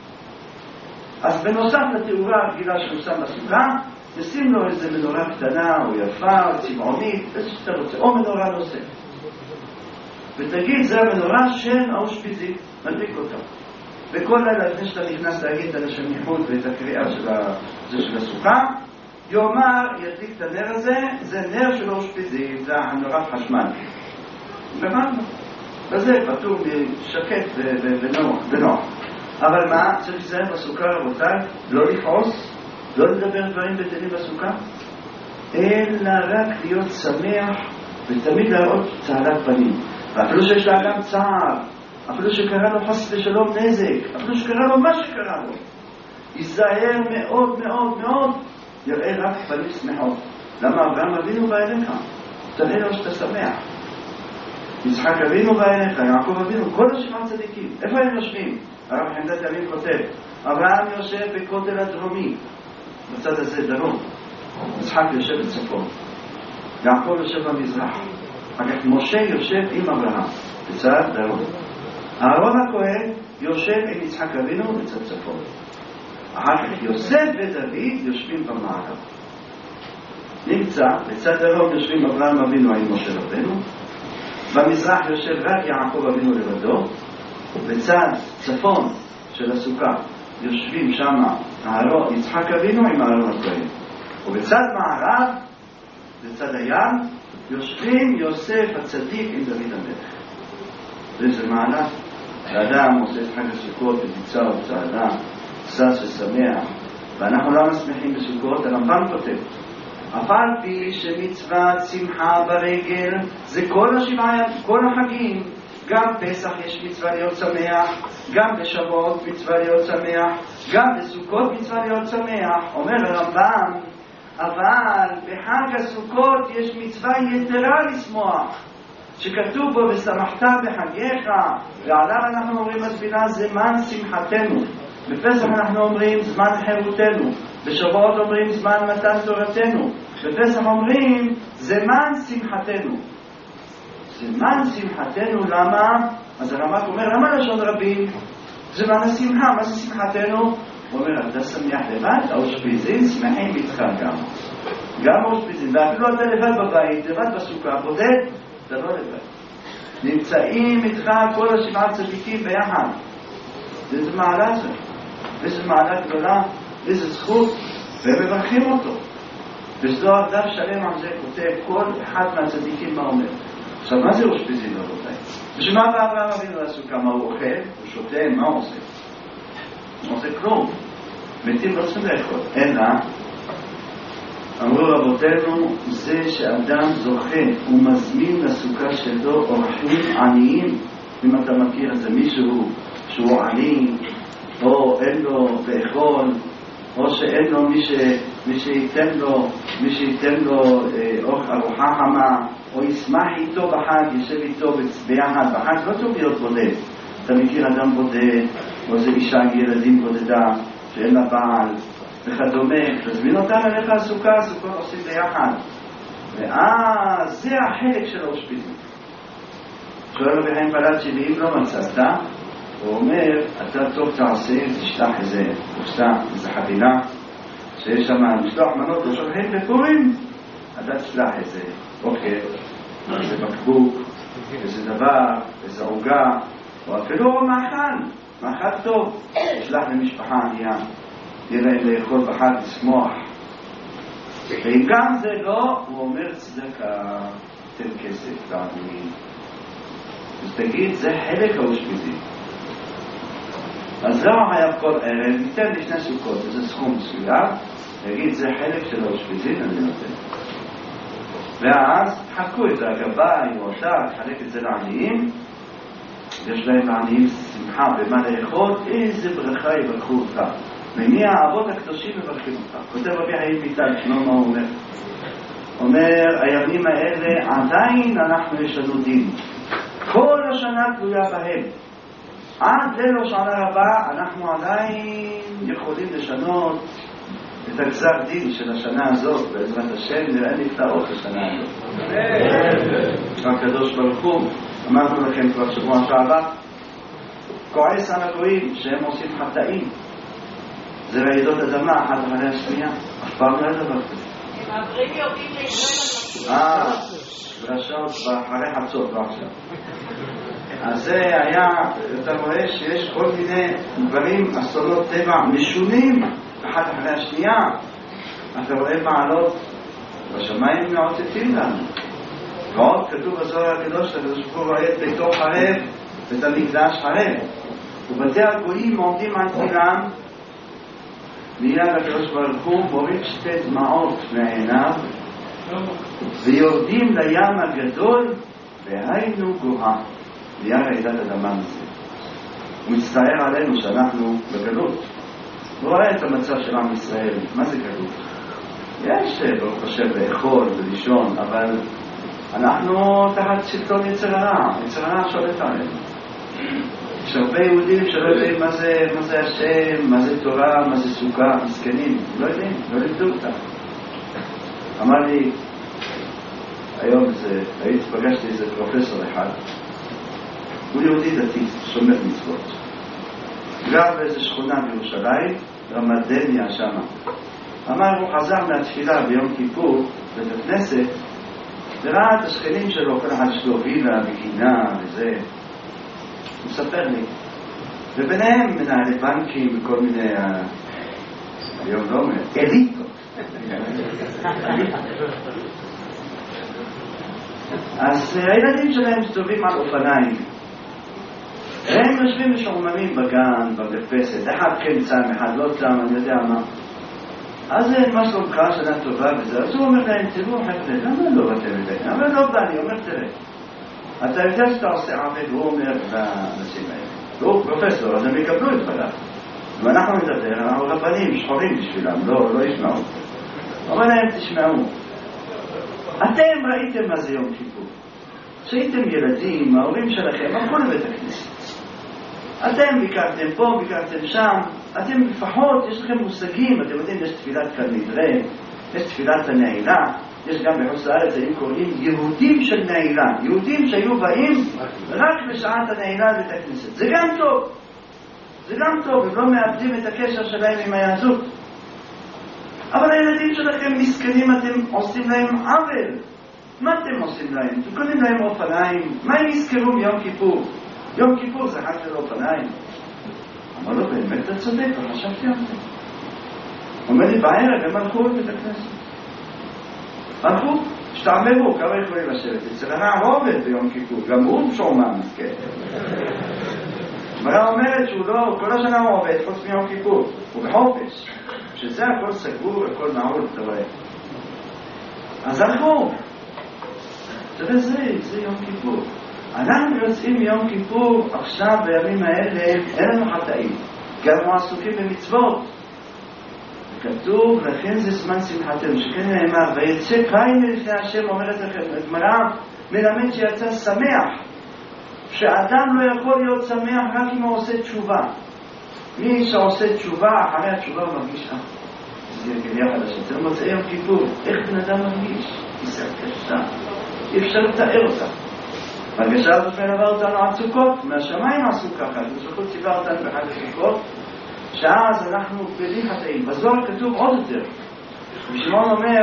אז בנוסף לתאורה הרגילה שהוא שם בסוכה, נשים לו איזה מנורה קטנה או יפה או צבעונית, איזה שאתה רוצה, או מנורה נוספת. ותגיד, זה המנורה של האושפיזין, מדליק אותה. וכל לילה לפני שאתה נכנס להגיד את הנשם ייחוד ואת הקריאה של, ה... של הסוכה, יאמר, ידליק את הנר הזה, זה נר של האושפיזין, זה הנורת חשמל. הבנו. וזה פטור שקט ונוח. אבל מה? צריך לסיים בסוכה, רבותיי, לא לכעוס, לא לדבר דברים בטלים בסוכה, אלא רק להיות שמח ותמיד להראות צהלת פנים. ואפילו שיש לאדם צער, אפילו שקרה לו חס ושלום נזק, אפילו שקרה לו מה שקרה לו, ייזהר מאוד מאוד מאוד, יראה רק פנים שמחות. למה אברהם אבינו בא אליך? תראה לו שאתה שמח. יצחק אבינו בא אליך, יעקב אבינו, כל השבעה צדיקים. איפה הם יושבים? הרב חמדת ימין כותב, אברהם יושב בכותל הדרומי, בצד הזה דרום. יצחק יושב בצפון. יעקב יושב במזרח. אגב, משה יושב עם אברהם, בצד דרום. אהרון הכהן יושב עם יצחק אבינו בצד צפון. אחר כך יוסף ודוד יושבים במערב. נמצא, בצד דרום יושבים אברהם אבינו עם משה רבנו, במזרח יושב רק יעקב אבינו לבדו, בצד צפון של הסוכה יושבים שם אהרון, יצחק אבינו עם אהרון הכהן. ובצד מערב, בצד הים, יושבים יוסף הצדיק עם דוד המלך. וזה מעלה. האדם עושה את חג הסוכות בביצה ובצעדה, שש ושמח, ואנחנו לא מסמכים בסוכות. הרמב"ם כותב, אף על פי שמצוות שמחה ברגל זה כל השבעה, כל החגים, גם פסח יש מצווה להיות שמח, גם בשבועות מצווה להיות שמח, גם בסוכות מצווה להיות שמח. אומר הרמב"ם, אבל בחג הסוכות יש מצווה יתרה לשמוח, שכתוב בו ושמחת בחגיך, ועליו אנחנו אומרים בתפילה זמן שמחתנו. בפסח אנחנו אומרים זמן חירותנו, בשבועות אומרים זמן מתן תורתנו, בפסח אומרים זמן שמחתנו. זמן שמחתנו למה? אז הרמ"ק אומר, למה לשון רבים? זמן השמחה, מה זה שמחתנו? הוא אומר, אתה שמח לבד, האושפיזין שמחים איתך גם. גם האושפיזין, ואפילו אתה לבד בבית, לבד בסוכה, בודד, אתה לא לבד. נמצאים איתך כל השבעה צדיקים ביחד. איזה מעלה זה, איזה מעלה גדולה, איזה זכות, והם מברכים אותו. בסדור דף שלם על זה כותב כל אחד מהצדיקים מה אומר. עכשיו, מה זה אושפיזין רבותיי? בשביל מה בא אברהם אבינו לסוכה? מה הוא אוכל? הוא שותה? מה הוא עושה? הוא עושה כלום. מתים לא צריכים לאכול. אלא, אמרו רבותינו, זה שאדם זוכה, הוא מזמין לסוכה שלו אורחים עניים. אם אתה מכיר איזה מישהו שהוא עני, או אין לו לאכול, או שאין לו מי, ש... מי שייתן לו, מי שייתן לו אה, ארוחה חמה, או ישמח איתו בחג, ישב איתו ביחד בחג. לא טוב להיות בודד. אתה מכיר אדם בודד, או זה אישה ילדים בודדה שאין לה בעל וכדומה, תזמין אותם אליך הסוכה, הסוכות עושים ביחד, ואז זה החלק של האושפיזין. שואל רבי חיים פלאצ'י, ואם לא מצאת, הוא אומר, אתה טוב תעשה, תשלח איזה קופסה, איזה חבילה שיש שם משלוח מנות לא שולחים בפורים, אתה תשלח איזה אוכל, איזה בקבוק, איזה דבר, איזה עוגה, או אפילו מאכל, מאכל טוב, תשלח למשפחה ענייה, תהיה להם לאכול בחג, לשמוח. ואם גם זה לא, הוא אומר צדקה, תן כסף לעניים. אז תגיד, זה חלק האושפיזין. אז לא חייב כל ערב, ניתן לפני סוכות, איזה סכום מסוים, תגיד, זה חלק של האושפיזין, אני נותן. ואז תחכו את זה, הגבאי או אתה, תחלק את זה לעניים, יש להם לעניים שמחה במה לאכול, איזה ברכה יברכו אותך. ומי האבות הקדושים מברכים אותך. כותב רבי חיים ויטל, שמו מה הוא אומר? אומר, הימים האלה עדיין אנחנו יש לנו דין. כל השנה תלויה בהם. עד ליל השנה הבאה אנחנו עדיין יכולים לשנות את הגזר דין של השנה הזאת, בעזרת השם נראה נפלאות השנה הזאת. הקדוש ברוך הוא, אמרנו לכם כבר שבוע שעבר, כועס על הגויים שהם עושים חטאים. זה רעידות אדמה, אחת אחרי השנייה. אף פעם לא היה דבר כזה. הם עברים יורדים לישראל. אה, דרשות אחרי חצות, לא עכשיו. אז זה היה, אתה רואה שיש כל מיני דברים, אסונות טבע משונים, אחת אחרי השנייה. אתה רואה מעלות בשמיים מעוצצים לנו. ועוד כתוב בזוהר הקדוש, הקדוש ברוך הוא רואה את ביתו חרב, ואת המקדש חרב. ובתי הגויים עומדים על כולם, מיד הקדוש ברוך הוא מוריד שתי דמעות מעיניו, ויורדים לים הגדול, והיינו גואה. ליד רעידת אדמה מזה. הוא מצטער עלינו שאנחנו בגלות. הוא רואה את המצב של עם ישראל. מה זה גלות? יש, ברוך השם, לאכול ולישון, אבל אנחנו תחת שלטון יצר הרע. יצר הרע שולט עלינו. יש הרבה יהודים שלא יודעים מה זה, מה זה השם, מה זה תורה, מה זה סוכה, מסכנים. לא יודעים, לא לימדו אותם. אמר לי, היום זה, הייתי פגשתי איזה פרופסור אחד, הוא יהודי דתי, שומר מצוות. גר באיזה שכונה בירושלים, רמת דניה שמה. אמר, הוא חזר מהתפילה ביום כיפור, בית הכנסת, וראה את השכנים שלו, כל אחד יש לו וילה, וגינה וזה. הוא מספר לי. וביניהם מנהלי בנקים וכל מיני, היום לא אומר, אליטות. אז הילדים שלהם מסתובבים על אופניים. הם יושבים משורממים בגן, במרפסת, אחד כן צם, אחד לא צם, אני יודע מה. אז מה שלומך, שנה טובה וזה, אז הוא אומר להם, תראו חבר'ה, למה לא באתם אליהם? אבל לא בא לי, אומר תראה, אתה יודע שאתה עושה עבד, הוא אומר לאנשים האלה. הוא פרופסור, אז הם יקבלו את בלם. ואנחנו מדבר, אנחנו רבנים, שחורים בשבילם, לא, לא ישמעו. אומר להם, תשמעו, אתם ראיתם מה זה יום כיפור. כשהייתם ילדים, ההורים שלכם, הלכו לבית הכנסת. אתם ביקרתם פה, ביקרתם שם, אתם לפחות, יש לכם מושגים, אתם יודעים, יש תפילת כנדרה, יש תפילת הנעילה, יש גם בחוץ לארץ, הם קוראים יהודים של נעילה, יהודים שהיו באים רק בשעת הנעילה לבית הכנסת. זה גם טוב, זה גם טוב, הם לא מאבדים את הקשר שלהם עם היהדות. אבל הילדים שלכם מסכנים, אתם עושים להם עוול. מה אתם עושים להם? אתם קונים להם אופניים, מה הם יזכרו מיום כיפור? יום כיפור זה חג של אופניים. אמר לו, באמת אתה צודק, לא חשבתי על זה. אומר לי, בערב הם הלכו לבית הכנסת. הלכו, השתעממו, כמה יכולים לשבת? אצל הנער לא עובד ביום כיפור, גם הוא שורמן מסכן. הגמרא אומרת שהוא לא, כל השנה הוא עובד, חוץ מיום כיפור, הוא בחופש. שזה הכל סגור, הכל נעול, אתה רואה. אז הלכו. תראה, זה, זה יום כיפור. אנחנו יוצאים מיום כיפור, עכשיו בימים האלה, אין לנו חטאים. גם אנחנו עסוקים במצוות. כתוב, לכן זה זמן שמחתנו, שכן נאמר, ויצא קין מלפני השם, אומרת לכם, הגמרא מלמד שיצא שמח, שאדם לא יכול להיות שמח רק אם הוא עושה תשובה. מי שעושה תשובה, אחרי התשובה הוא מרגיש, אה, זה גליה חדשה, זה מוצא יום כיפור, איך בן אדם מרגיש? תיסע קשה, אי אפשר לתאר אותה. הרגשה הזאת מלווה אותנו עד סוכות, מהשמיים עשו ככה, וזכות ציווה אותנו בחג הסוכות, שאז אנחנו בלי חטאים. בזוהר כתוב עוד יותר. ושמעון אומר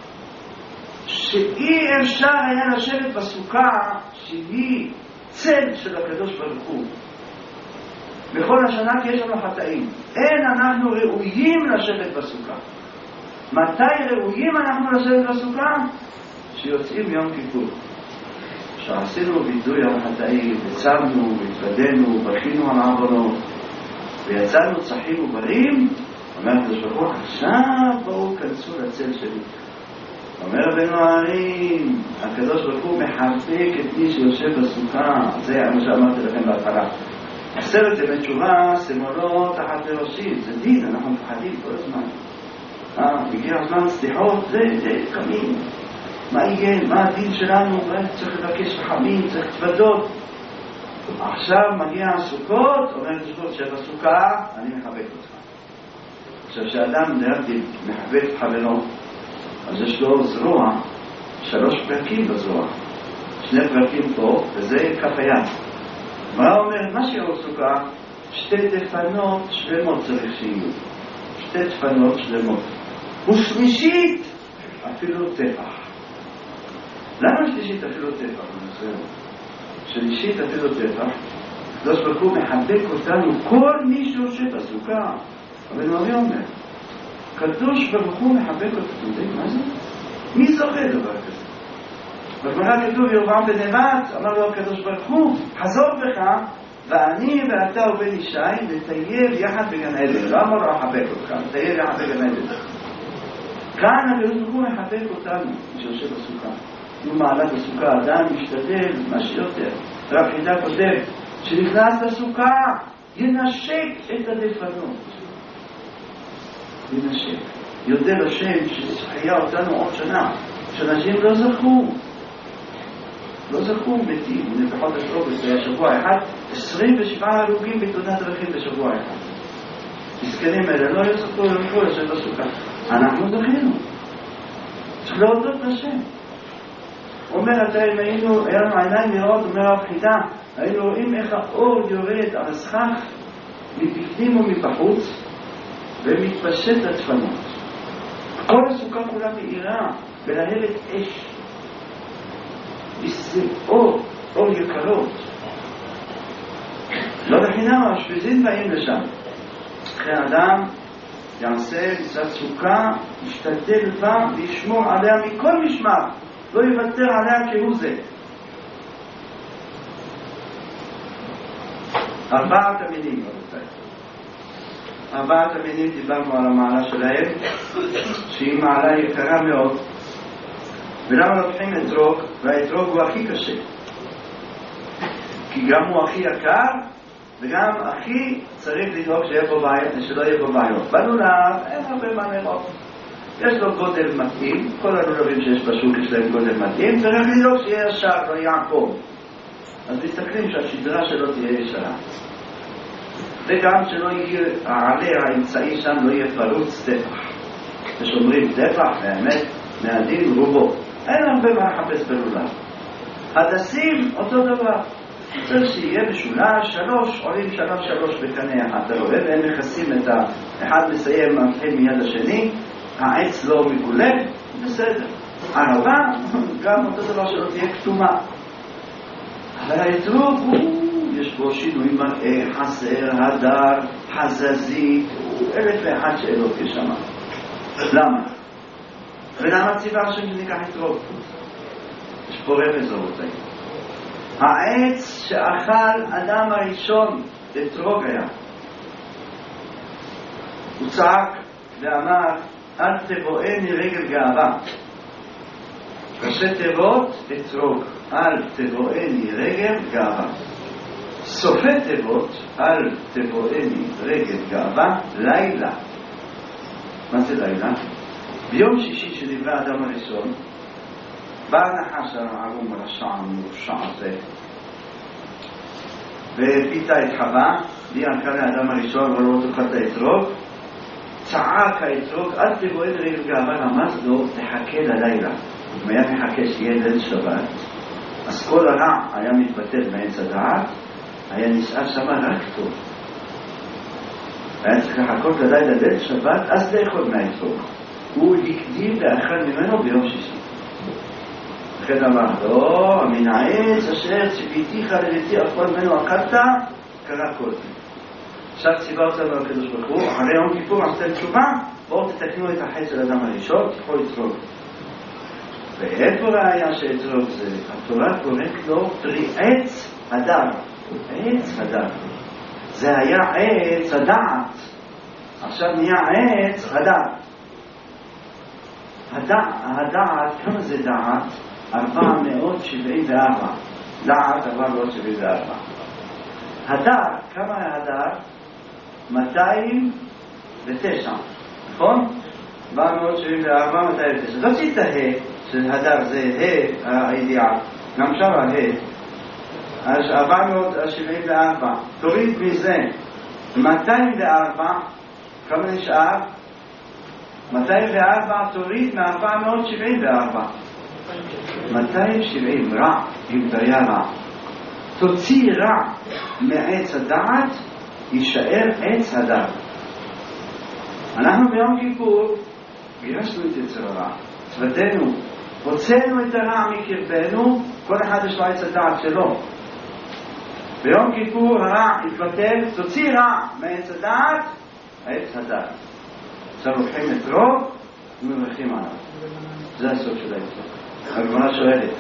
שאי אפשר היה לשבת בסוכה שהיא צל של הקדוש ברוך הוא בכל השנה, כי יש לנו חטאים. אין אנחנו ראויים לשבת בסוכה. מתי ראויים אנחנו לשבת בסוכה? שיוצאים יום כיפור, שעשינו וידוי על החטאים, וצמנו והתוודנו, בכינו על העוונות ויצאנו צחים ובריאים. אומר הקדוש ברוך הוא, עכשיו בואו כנסו לצל שלי. אומר רבנו הערים, הקדוש ברוך הוא מחבק את מי שיושב בסוכה. זה מה שאמרתי לכם בהתחלה. עשרת ימי תשובה שמאלות תחת לראשי, זה דין, אנחנו מפחדים כל הזמן. אה, הגיע הזמן סליחות, זה, זה, קמים. מה יהיה? מה הדין שלנו? צריך לבקש רחמים, צריך תוודות. עכשיו מגיע הסוכות, אומר לשבות שבסוכה אני מחבק אותך. עכשיו שאדם דרתי מחבק את חברו, אז יש לו זרוע, שלוש פרקים בזרוע, שני פרקים פה, וזה כף היד. מה אומר? מה שיהיה בסוכה, שתי דפנות שלמות צריך שיהיו. שתי דפנות שלמות. ושלישית אפילו טפח. למה שלישית אפילו טפח? שלישית אפילו טפח. הקדוש ברוך הוא מחבק אותנו, כל מי שיושב בסוכה. אבל נביא אומר, הקדוש ברוך הוא מחבק אותנו. מה זה? מי זוכה דבר כזה? בגמרא כתוב ירבעם בן נבט, אמר לו הקדוש ברוך הוא, חזור בך, ואני ואתה ובן ישי נטייל יחד בגן עדן. לא אמר לו מחבק אותך, נטייל יחד בגן עדן. כאן הקדוש ברוך הוא מחבק אותנו, מי שיושב בסוכה. הוא מעלה בסוכה, אדם משתדל מה שיותר. רב חידה כותב, שנכנס לסוכה, ינשק את הדפנות. ינשק. יודע לשם שחיה אותנו עוד שנה, שאנשים לא זכו. לא זכו מתים, נפחות אשרובס, היה שבוע אחד, עשרים ושבעה הרוגים בתאונת דרכים בשבוע אחד. מסכנים האלה לא יזכו, לא יזכו לשם בסוכה. אנחנו זכינו. צריך להודות לשם. אומר אתה, אם היינו, היה לנו עיניים לראות, אומר רב חידה, היינו רואים איך האור יורד על הסכך מבפנים ומבחוץ ומתפשט לדפנות. כל הסוכה כולה מאירה ולהלת אש. זה אור, אור יקרות. לא לחינם, האשפזים באים לשם. אחרי אדם יעשה מצוות סוכה, ישתדל בה וישמור עליה מכל משמר. לא יוותר עליה כהוא זה. ארבעת המינים, רבותיי. ארבעת המינים דיברנו על המעלה שלהם, שהיא מעלה יקרה מאוד. ולמה לוקחים אתרוג? והאתרוג הוא הכי קשה. כי גם הוא הכי יקר, וגם הכי צריך לדאוג שלא יהיה בו בעיות. בלולב אין הרבה מה לראות. יש לו גודל מתאים, כל הלולבים שיש בשוק יש להם גודל מתאים, צריך לדאוג שיהיה ישר, לא יעקום. אז מסתכלים שהשדרה שלו תהיה ישרה. וגם שלא יהיה, העלה האמצעי שם לא יהיה פרוץ טפח. כשאומרים טפח, באמת, מהדין רובו. אין הרבה מה לחפש בלולב. הדסים, אותו דבר. צריך שיהיה בשולש, שלוש, עולים שלוש שלוש בקנה אחד. אתה רואה, והם מכסים את האחד מסיים, מתחיל מיד השני, העץ לא מגולה, בסדר. ערבה, גם אותו דבר שלא תהיה כתומה. אבל האתרוג הוא, יש בו שינוי מראה, חסר, הדר, חזזית, אלף ואחת שאלות יש שם. למה? ולמה ציווה השם שניקח אתרוג? יש פה רמז רבותיי. העץ שאכל אדם הראשון אתרוג היה. הוא צעק ואמר, אל תבואני רגל גאווה. ראשי תיבות אתרוג, אל תבואני רגל גאווה. סופי תיבות, אל תבואני רגל גאווה, לילה. מה זה לילה? ביום שישי שנברא האדם הראשון, בא הנחש הערום הרשע המורשע הזה, ופיתה את חווה, והיא ענקה לאדם הראשון ולא תאכל את האתרוג. צעק האתרוג, אל תבואני רגל גאווה, רמז לו, תחכה ללילה. אם היה מחכה שיהיה ליל שבת, אז כל הרע היה מתבטל מעץ הדעת, היה נשאר שם רק טוב. היה צריך לחכות ללילה ליל שבת, אז לאכול מהאתרוג. הוא הקדים ואכל ממנו ביום שישי. לכן אמר, לא, מן העץ אשר ציוויתיך לביתי אכול ממנו אכלת, קרה כל זה. עכשיו ציווה אותנו הקדוש ברוך הוא, אחרי יום כיפור עשיתם תשובה, בואו תתקנו את החטא של האדם הראשון, תקחו אתרוג. ואיפה ראיה שאתרוג זה? התורה קוראת לו פרי עץ הדר. עץ הדר. זה היה עץ הדעת. עכשיו נהיה עץ הדעת. הדעת, כמה זה דעת? ארבע מאות שבעים וארבע. דעת ארבע מאות שבעים וארבע. הדר, כמה הדר? מאתיים ותשע. נכון? ארבע מאות שבעים וארבע, מאתיים ותשע. לא תתהה שהדר זה ה' הידיעה. גם שם ה'. אז ארבע מאות שבעים וארבע. תוריד מזה מאתיים וארבע. כמה נשאר? מאתיים וארבע תוריד מ-ארבע מאות שבעים וארבע. מאתיים שבעים, רע, אם תהיה רע. תוציא רע מעץ הדעת, יישאר עץ הדעת. אנחנו ביום כיפור גירשנו את יצר הרע. צוותנו, הוצאנו את הרע מקרבנו, כל אחד יש לו עץ הדעת שלו. ביום כיפור הרע התבטל, תוציא רע מעץ הדעת, עץ הדעת. עכשיו לוקחים אתרוג ומברכים עליו. זה הסוף של האתרוג. הגמרא שואלת,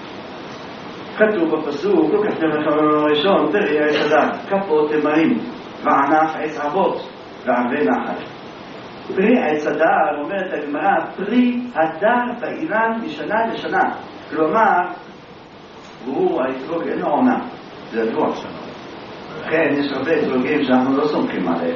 כתוב בפסוק, לא כתוב בחלום הראשון, תראי עץ הדעת, כפות תמרים, וענף עץ אבות, וערבי נחל. פרי עץ הדר, אומרת הגמרא, פרי הדר באילן משנה לשנה. כלומר, הוא האתרוג אין לו עונה, זה ידוע שם. כן, יש הרבה אתרוגים שאנחנו לא סומכים עליהם.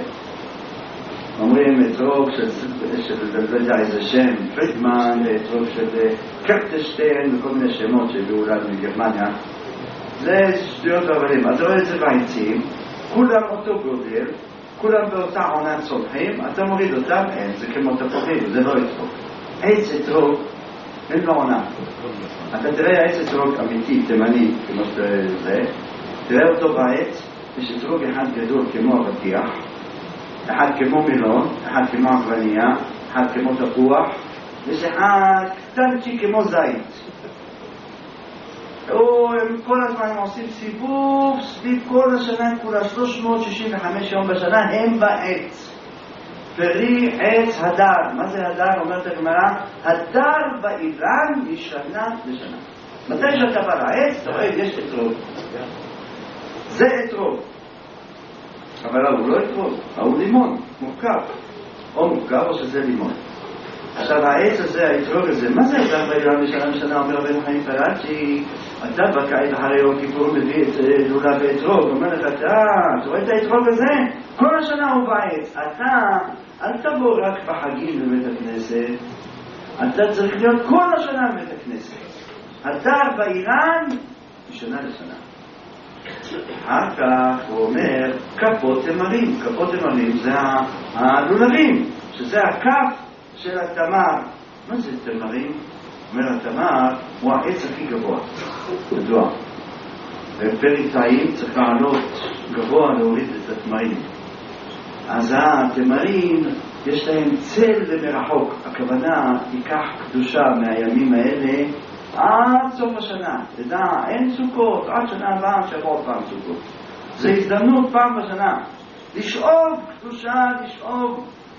אומרים אתרוג של בלדה איזה שם, פרידמן, אתרוג של קרטשטיין וכל מיני שמות שהביאו לנו מגרמניה. זה שטויות והבלים. אתה רואה את זה בעצים, כולם אותו גודל, כולם באותה עונה צומחים, אתה מוריד אותם, אין, זה כמו תפוחים, זה לא אתרוג. עץ אתרוג, אין לו עונה. אתה תראה עץ אתרוג אמיתי, תימני, כמו שזה, תראה אותו בעץ, יש אתרוג אחד גדול כמו הרתיח, אחד כמו מילון, אחד כמו עגבנייה, אחד כמו תפוח, יש אחד קטנצ'י כמו זית. הם כל הזמן עושים סיבוב סביב כל השנה, כולה שלוש מאות שישים וחמש יום בשנה, הם בעץ. פרי עץ הדר. מה זה הדר? אומרת הגמרא, הדר באילן משנה לשנה. מתי שאתה בא לעץ, אתה רואה, יש אתרוג. זה אתרוג. אבל הוא לא אתרוג, הוא לימון, מורכב. או מורכב או שזה לימון. עכשיו העץ הזה, האתרוג הזה, מה זה הדר באילן משנה לשנה? אומר רבנו חיים פלאצ'י, אתה בקיץ אחרי יום כיפור מביא את לולה באתרוג, אומר לך, אתה, אתה רואה את האתרוג הזה? כל השנה הוא בעץ. אתה, אל תבוא רק בחגים בבית הכנסת, אתה צריך להיות כל השנה בבית הכנסת. הדר באילן משנה לשנה. אחר כך הוא אומר, כפות תמרים. כפות תמרים זה הלולבים, שזה הכף של התמר. מה זה תמרים? אומר התמר הוא העץ הכי גבוה, ידוע. בפריטאים צריך לעלות גבוה להוריד את התמרים. אז התמרים יש להם צל למרחוק. הכוונה תיקח קדושה מהימים האלה עד סוף השנה. תדע, אין סוכות, עד שנה הבאה שבוע פעם סוכות. זה הזדמנות פעם בשנה לשאוב קדושה, לשאוב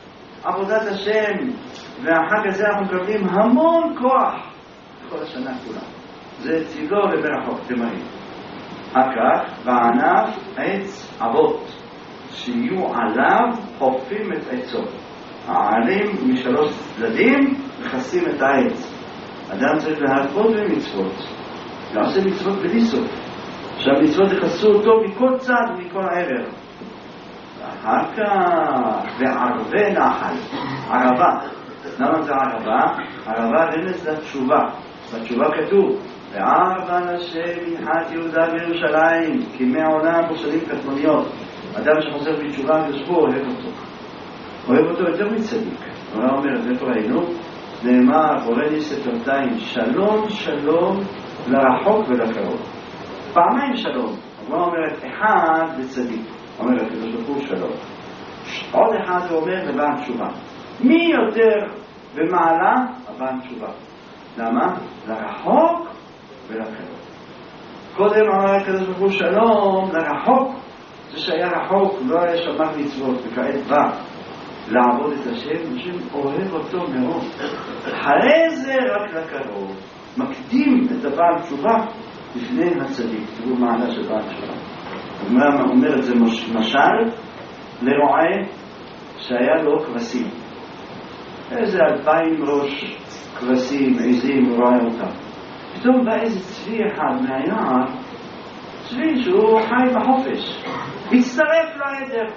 עבודת השם, והחג הזה אנחנו מקבלים המון כוח כל השנה כולה. זה צילו למרחוק, תמרים. אחר כך, בענף עץ אבות, שיהיו עליו חופים את עצו. העלים משלוש צדדים מכסים את העץ. אדם צריך להרפות במצוות, לעשות מצוות בלי סוף. שהמצוות יכסו אותו מכל צד ומכל העבר. ואחר כך, וערבי נחל, ערבה. למה זה ערבה? ערבה רמז לתשובה. בתשובה כתוב, וערבה לשם ינחת יהודה בירושלים, כי מהעולם מושלים קטנוניות. אדם שחוזר בתשובה, יושבו אוהב אותו. אוהב אותו יותר מצדיק. הרב אומרת, איפה ראינו? נאמר, בורני ספרתיים, שלום שלום לרחוק ולקרוב. פעמיים שלום. הרב אומרת, אחד לצדיק. אומרת, לזכור שלום. עוד אחד הוא אומר, לבן תשובה. מי יותר במעלה? לבן תשובה. למה? לרחוק ולקרוב. קודם אמר הקדוש ברוך הוא שלום לרחוק. זה שהיה רחוק, לא היה שמר מצוות, וכעת בא לעבוד את השם, השם אוהב אותו מאוד. אחרי זה רק לקרוב, מקדים את הבעל תשובה לפני הצדיק. תראו מעלה של בעל תשובה. הוא אומר את זה משל לרועה שהיה לו כבשים. איזה אלפיים ראש כבשים, עזים, הוא רואה אותם. פתאום בא איזה צבי אחד מהיער, צבי שהוא חי בחופש, הצטרף לעדר.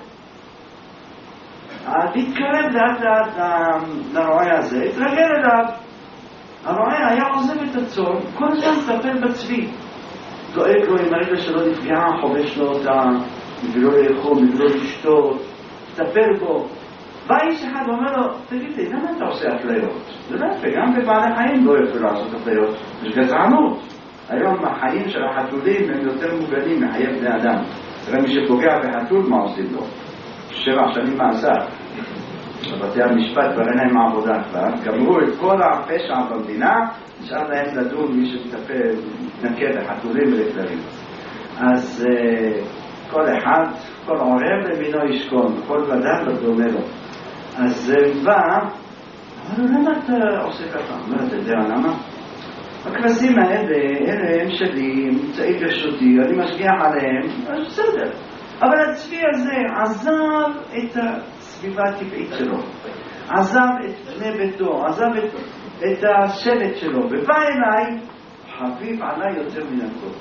התקרב לאט לאט לרועה הזה, התרגל אליו. הרועה היה עוזב את הצאן, כל הזמן מטפל בצבי. דואג לו עם הרגע שלא נפגעה, חובש לו אותה, ולא לאכול, ולא לשתות, תטפל בו. בא איש אחד ואומר לו, תגיד לי, למה אתה עושה אפליות? זה לא יפה, גם בבעלי חיים לא יפה לעשות אפליות. יש גזענות. היום החיים של החתולים הם יותר מוגנים מחיי בני אדם. תראה, מי שפוגע בחתול, מה עושים לו? שבע שנים מאסר. בבתי המשפט כבר אין להם עבודה כבר. גמרו את כל הפשע במדינה, נשאר להם לדון מי שמטפל, מתנקה בחתולים ולכלבים. אז uh, כל אחד, כל עורב למינו ישכון, כל ודן בדומה לו. אז הוא בא, אבל למה אתה עושה ככה? אומר, אתה יודע למה? הכבשים האלה, אלה הם שלי, הם נמצאים ברשותי, אני משגיח עליהם, אז בסדר. אבל הצבי הזה עזב את הסביבה הטבעית שלו, עזב את בני ביתו, עזב את, את השבט שלו, ובא אליי, חביב עליי יותר מן הכל.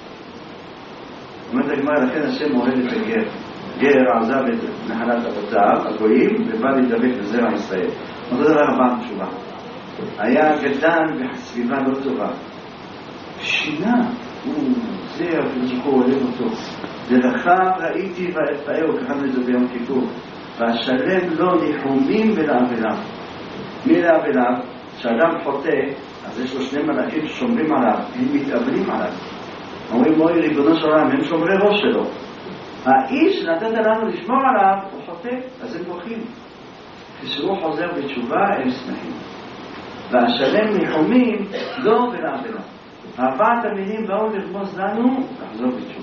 אומרת הגמרא, לכן השם אוהב את הגר. גר עזב את נחלת אבותיו, הגויים, ובא לדבק בזרע ישראל. אותו דבר הבא תשובה. היה גדל בסביבה לא טובה. שינה, הוא, זה הפרשכו אוהב אותו. דרכיו ראיתי ואפאהו, קראנו את זה ביום כיפור. והשלם לו ניחומים ולאבליו. מי לאבליו? כשאדם חוטא, אז יש לו שני מלאכים ששומרים עליו, הם מתאבלים עליו. אומרים, מוי ריבונו של עולם, הם שומרי ראש שלו. האיש נתת לנו לשמור עליו, הוא חוטא, אז הם בוכים. כשהוא חוזר בתשובה, הם שמחים. והשלם ניחומים לא ולאבליו. ארבעת המינים באו לרמוז לנו לחזור בתשובה.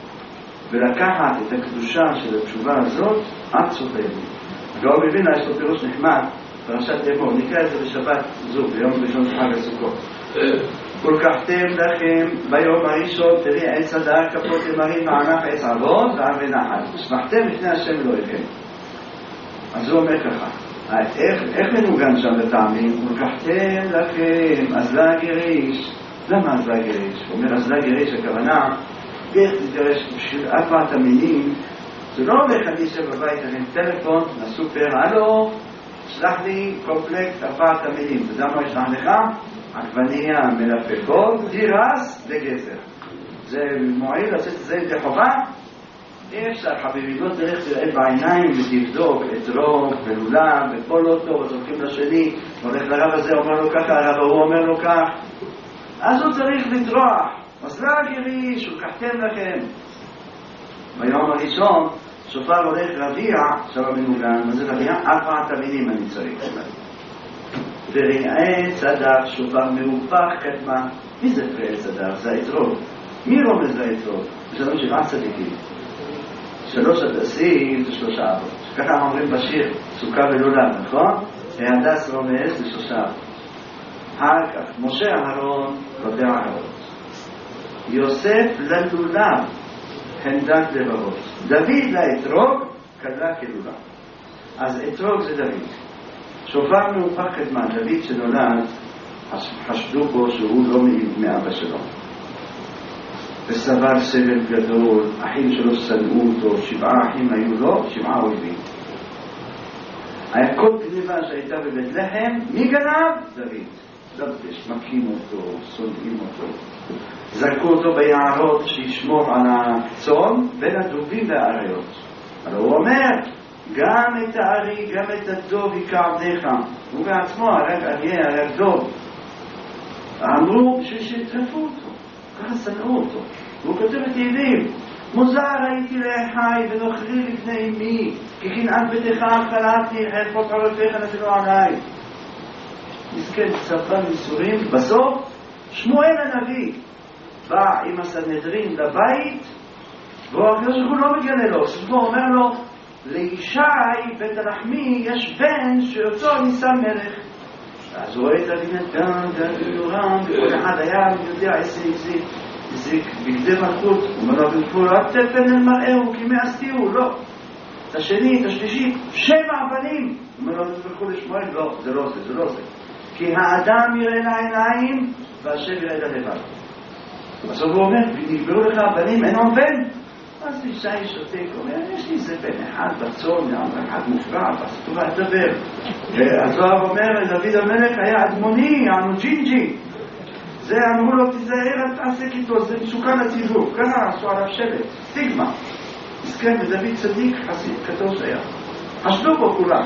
ולקחת את הקדושה של התשובה הזאת עד סוף הימים. הגאון מווילנה יש לו פירוש נחמד, פרשת אמור, נקרא את זה בשבת זו, ביום ראשון של חג הסוכות. ולקחתם לכם ביום הראשון תראי עץ הדר כפות תמרים וענף עץ אבות וערבי נחל. ושמחתם לפני השם אלוהיכם. אז הוא אומר ככה, איך, איך מנוגן שם לטעמים? ולקחתם לכם אזלה גריש. למה אזלה גריש? הוא אומר אזלה גריש, הכוונה איך תדרש בשביל ארבעת המינים. זה לא הולך אני שבבית אני טלפון לסופר, הלו, שלח לי קומפלקט ארבעת המינים. אתה יודע מה ישלח לך? עגבנייה מלפפות, תירס וגזר. זה מועיל לעשות את זה ידי חובה? אי אפשר, חביבי, לא תלך תראה בעיניים ותבדוק את רוב ולולב וכל לא טוב, אז הולכים לשני, הולך לרב הזה, אומר לו ככה, הרב ההוא אומר לו כך. אז הוא צריך לדרוח. אז לא גריש, ולקחתם לכם. ביום הראשון, שופר הולך רביע, עכשיו המנוגן, מה זה רביע? ארבעת המינים אני צריך. וראה צדק, שופר מהופך קדמה. מי זה ראה צדק? זה היתרון. מי רומז ליתרון? יש לנו שבעה צדיקים. שלוש הדסים זה שלושה אבות. ככה אומרים בשיר, סוכה ולולב, נכון? הדס רומז לשלושה. אחר כך, משה אהרון ודע אהרות. יוסף ללולב, חמדת לבבות. דוד לאתרוג, קלה כלולב. אז אתרוג זה דוד. שופר מאופח קדמה, דוד שנולד, חשדו בו שהוא לא מאבא שלו. וסבל סבל גדול, אחים שלו שנאו אותו, שבעה אחים היו לו, שבעה אויבים. היה כל גניבה שהייתה בבית לחם, מי גנב? דוד. דבש, מכים אותו, שונאים אותו. זרקו אותו ביערות שישמור על הצאן בין הדובים והאריות. אבל הוא אומר, גם את הארי, גם את הדוב יקע עבדיך. הוא בעצמו הרג אריה, הרג דוב. אמרו בשביל שיטרפו אותו, ככה שנאו אותו. והוא כותב את תהילים, מוזר הייתי לאחי ונוכרי לפני אמי, כי קנאת ביתך חלתי, חרפות עורפיך נפלו עליי. מסכן, צבא מסורים. בסוף שמואל הנביא בא עם הסנהדרין לבית, והקדוש ברוך הוא לא מגלה לו. הוא אומר לו, לישי בית הלחמי יש בן שיוצא נישא מלך. אז הוא רואה את אבינתן והגנורם, וכל אחד היה יודע איזה הזיק בגדי מלכות. הוא אומר לו, בנפול, רק תפן אל מראהו, כי מעשתיהו, לא. את השני, את השלישי, שבע בנים. הוא אומר לו, בנפולכו לשמואל, לא, זה לא זה, זה לא זה. כי האדם יראה לעיניים, והשם יראה ללבד. בסוף הוא אומר, ונגברו לך הבנים, אין עוד בן. אז לישי שותק, הוא אומר, יש לי איזה בן אחד בצאן, אחד מופרע, אז טובה לדבר. והזוהר אומר, דוד המלך היה אדמוני, יענו ג'ינג'י. זה אמרו לו, תיזהר, אל תעסק איתו, זה מסוכן לציבור. ככה עשו עליו שלט, סטיגמה. מסכן, ודוד צדיק, חסיד, קדוש היה. חשדו בו כולם.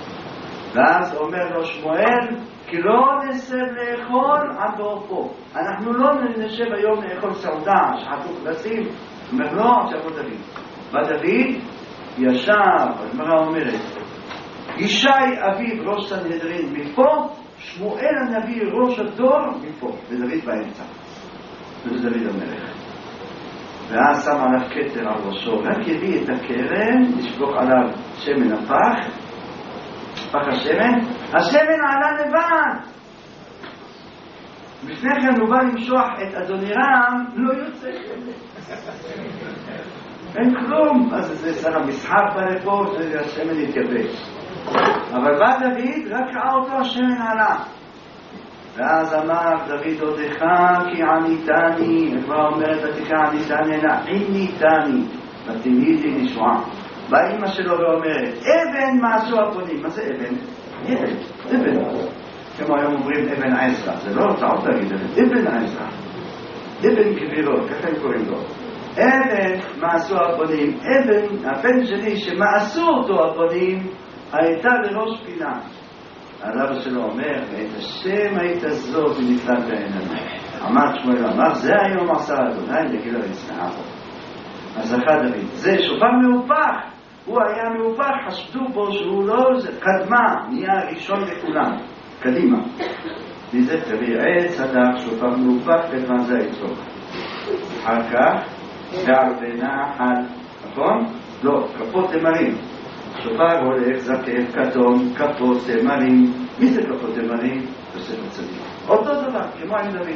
ואז אומר לו שמואל, כי לא נסב לאכול עד בעורפו. אנחנו לא נשב היום לאכול סעודה, שחטו כבשים. הוא אומר, לא, עכשיו הוא דוד. ודוד ישב, הגמרא אומרת, ישי אביו ראש סנהדרין מפה, שמואל הנביא ראש הדור מפה, ודוד באמצע. וזה דוד המלך. ואז שם עליו כתר על ראשו, רק הביא את הקרן, לשפוך עליו שמן הפח, פח השמן, השמן עלה לבד. לפני כן הוא בא למשוח את אדונירם, לא יוצא שמן. אין כלום. אז זה שר המסחר בא לפה, שהשמן יתייבש. אבל בא דוד, רק ראה אותו השמן עלה. ואז אמר דוד עודך כי עניתני, כבר אומרת עתיקה עניתני, אלא עניתני, ותהיתי נשועה. באה אמא שלו ואומרת, אבן מעשו הפונים. מה זה אבן? אבן, אבן. כמו היום אומרים אבן עזרא, זה לא טעות להגיד אבן, אבן עזרא. אבן כבירות, ככה הם קוראים לו. אבן מעשו הפונים, אבן, הבן שלי שמעשו אותו הפונים, הייתה לראש פינה. הרב שלו אומר, ואת השם היית זו ונפלט בעיננו. אמר שמואל, אמר, זה היום עשה אדוני, נגיד לו יצנעה פה. אז אחד דוד, זה שופר מאופח, הוא היה מאופח, חשדו בו שהוא לא, זה קדמה, נהיה ראשון לכולם, קדימה. וזה תביא עץ הדק, שופר מאופח, קדמה זה היצוק. אחר כך, בערבנה אחת, נכון? לא, כפות תמרים. שופר הולך, זקף, כתום, כפות תמרים. מי זה כפות תמרים? יוסף הצדיק. אותו דבר, כמו עם דוד.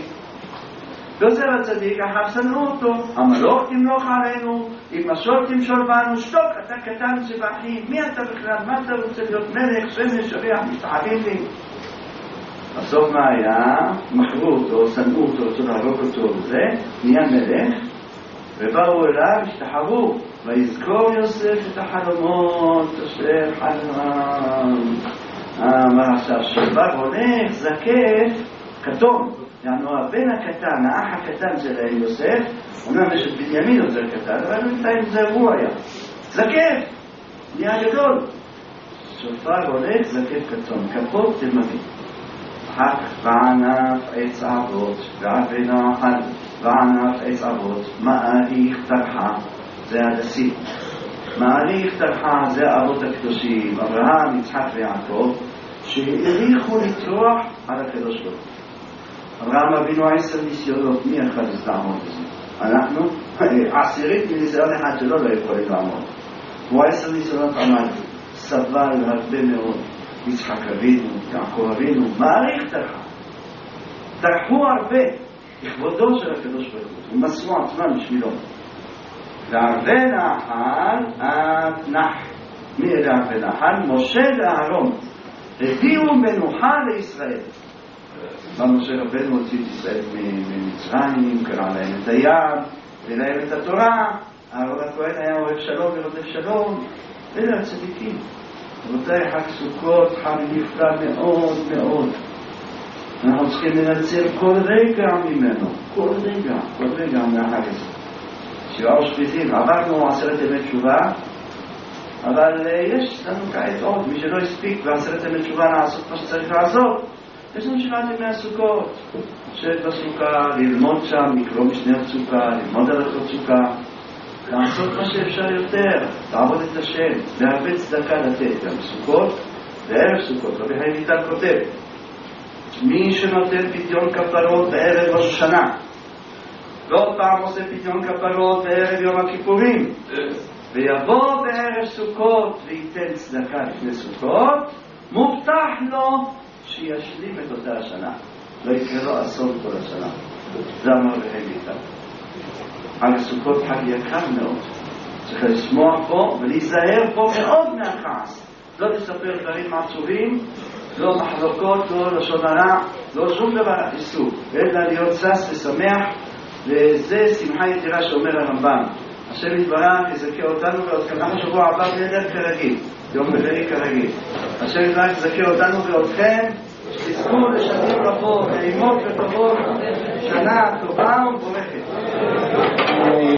יוסף הצדיק, אחר שנאו אותו, המלוך תמלוך עלינו, אם משול תמשול בנו, שתוק, אתה קטן שבאחים, מי אתה בכלל? מה אתה רוצה להיות מלך, שמש, שריח, מסתחבים לי? בסוף מה היה? מכרו אותו, שנאו אותו, רצו להרוג אותו וזה, נהיה מלך, ובאו אליו, השתחוו, ויזכור יוסף את החלומות, אשר חלום. מה עכשיו? שבר הולך, זקף, כתום. יענו, הבן הקטן, האח הקטן של יוסף, אומנם יש את בנימין יותר קטן, אבל בינתיים זה הוא היה. זקף, נהיה גדול. שופר הולך, זקף כתום, כפות תמרים. אחר כך וענף עץ אבות, ועבנה אחת, וענף עץ אבות, מעריך תרחה, זה הדסית. מעריך תרחה, זה אבות הקדושים, אברהם, יצחק ויעקב, שהעריכו לטרוח על הקדוש ברוך הוא. אברהם אבינו עשר ניסיונות, מי יכול לעמוד בזה? אנחנו, עשירית מניסיון אחד שלא לא יכולים לעמוד. הוא עשר ניסיונות עמד. סבל הרבה מאוד. יצחק אבינו, יעקב אבינו, מעריך טרחה. טרחו הרבה לכבודו של הקדוש ברוך הוא, ומסרו עצמם בשבילו. והרבה נחל עד נח. מי אלה הרבה נחל? משה ואהרון. הביאו מנוחה לישראל. משה רבנו הוציא את ישראל ממצרים, קרא להם את הים, ולהם את התורה. אהרון הכהן היה אוהב שלום ורודף שלום. אלה הצדיקים. רבותיי, חג סוכות חג נפלא מאוד מאוד. אנחנו צריכים לנצל כל רגע ממנו, כל רגע, כל רגע מהחג הזה. שבעה ושפיטים, עברנו עשרת ימי תשובה, אבל יש לנו כעת עוד, מי שלא הספיק בעשרת ימי תשובה לעשות מה שצריך לעשות, יש לנו שבעת ימי הסוכות, לשבת בסוכה, ללמוד שם, לקרוא משניות סוכה, ללמוד הלכות סוכה, לעשות מה שאפשר יותר, לעבוד את השם, להרבה צדקה לתת, גם בסוכות וערב סוכות. רבי חיים ויטל כותב, מי שנותן פדיון כפרות בערב ראש השנה, ועוד פעם עושה פדיון כפרות בערב יום הכיפורים, ויבוא בערב סוכות וייתן צדקה לפני סוכות, מובטח לו שישלים את אותה השנה, לא יקרה לו אסון כל השנה. זה אמר רבי חיים ויטל. חג הסוכות חג יקר מאוד, צריך לשמוח פה ולהיזהר פה מאוד מהכעס, לא לספר דברים עצובים, לא מחלוקות, לא לשון הרע, לא שום דבר איסור, אלא להיות שש ושמח. וזה שמחה יתרה שאומר הרמב"ם, השם יתברך יזכה אותנו ואותכם. למה שבוע הבא נדר כרגיל, יום רביעי כרגיל, השם יתברך יזכה אותנו ואותכם שתזכו לשנים רבות, נעימות וטובות, שנה טובה ומבורכת.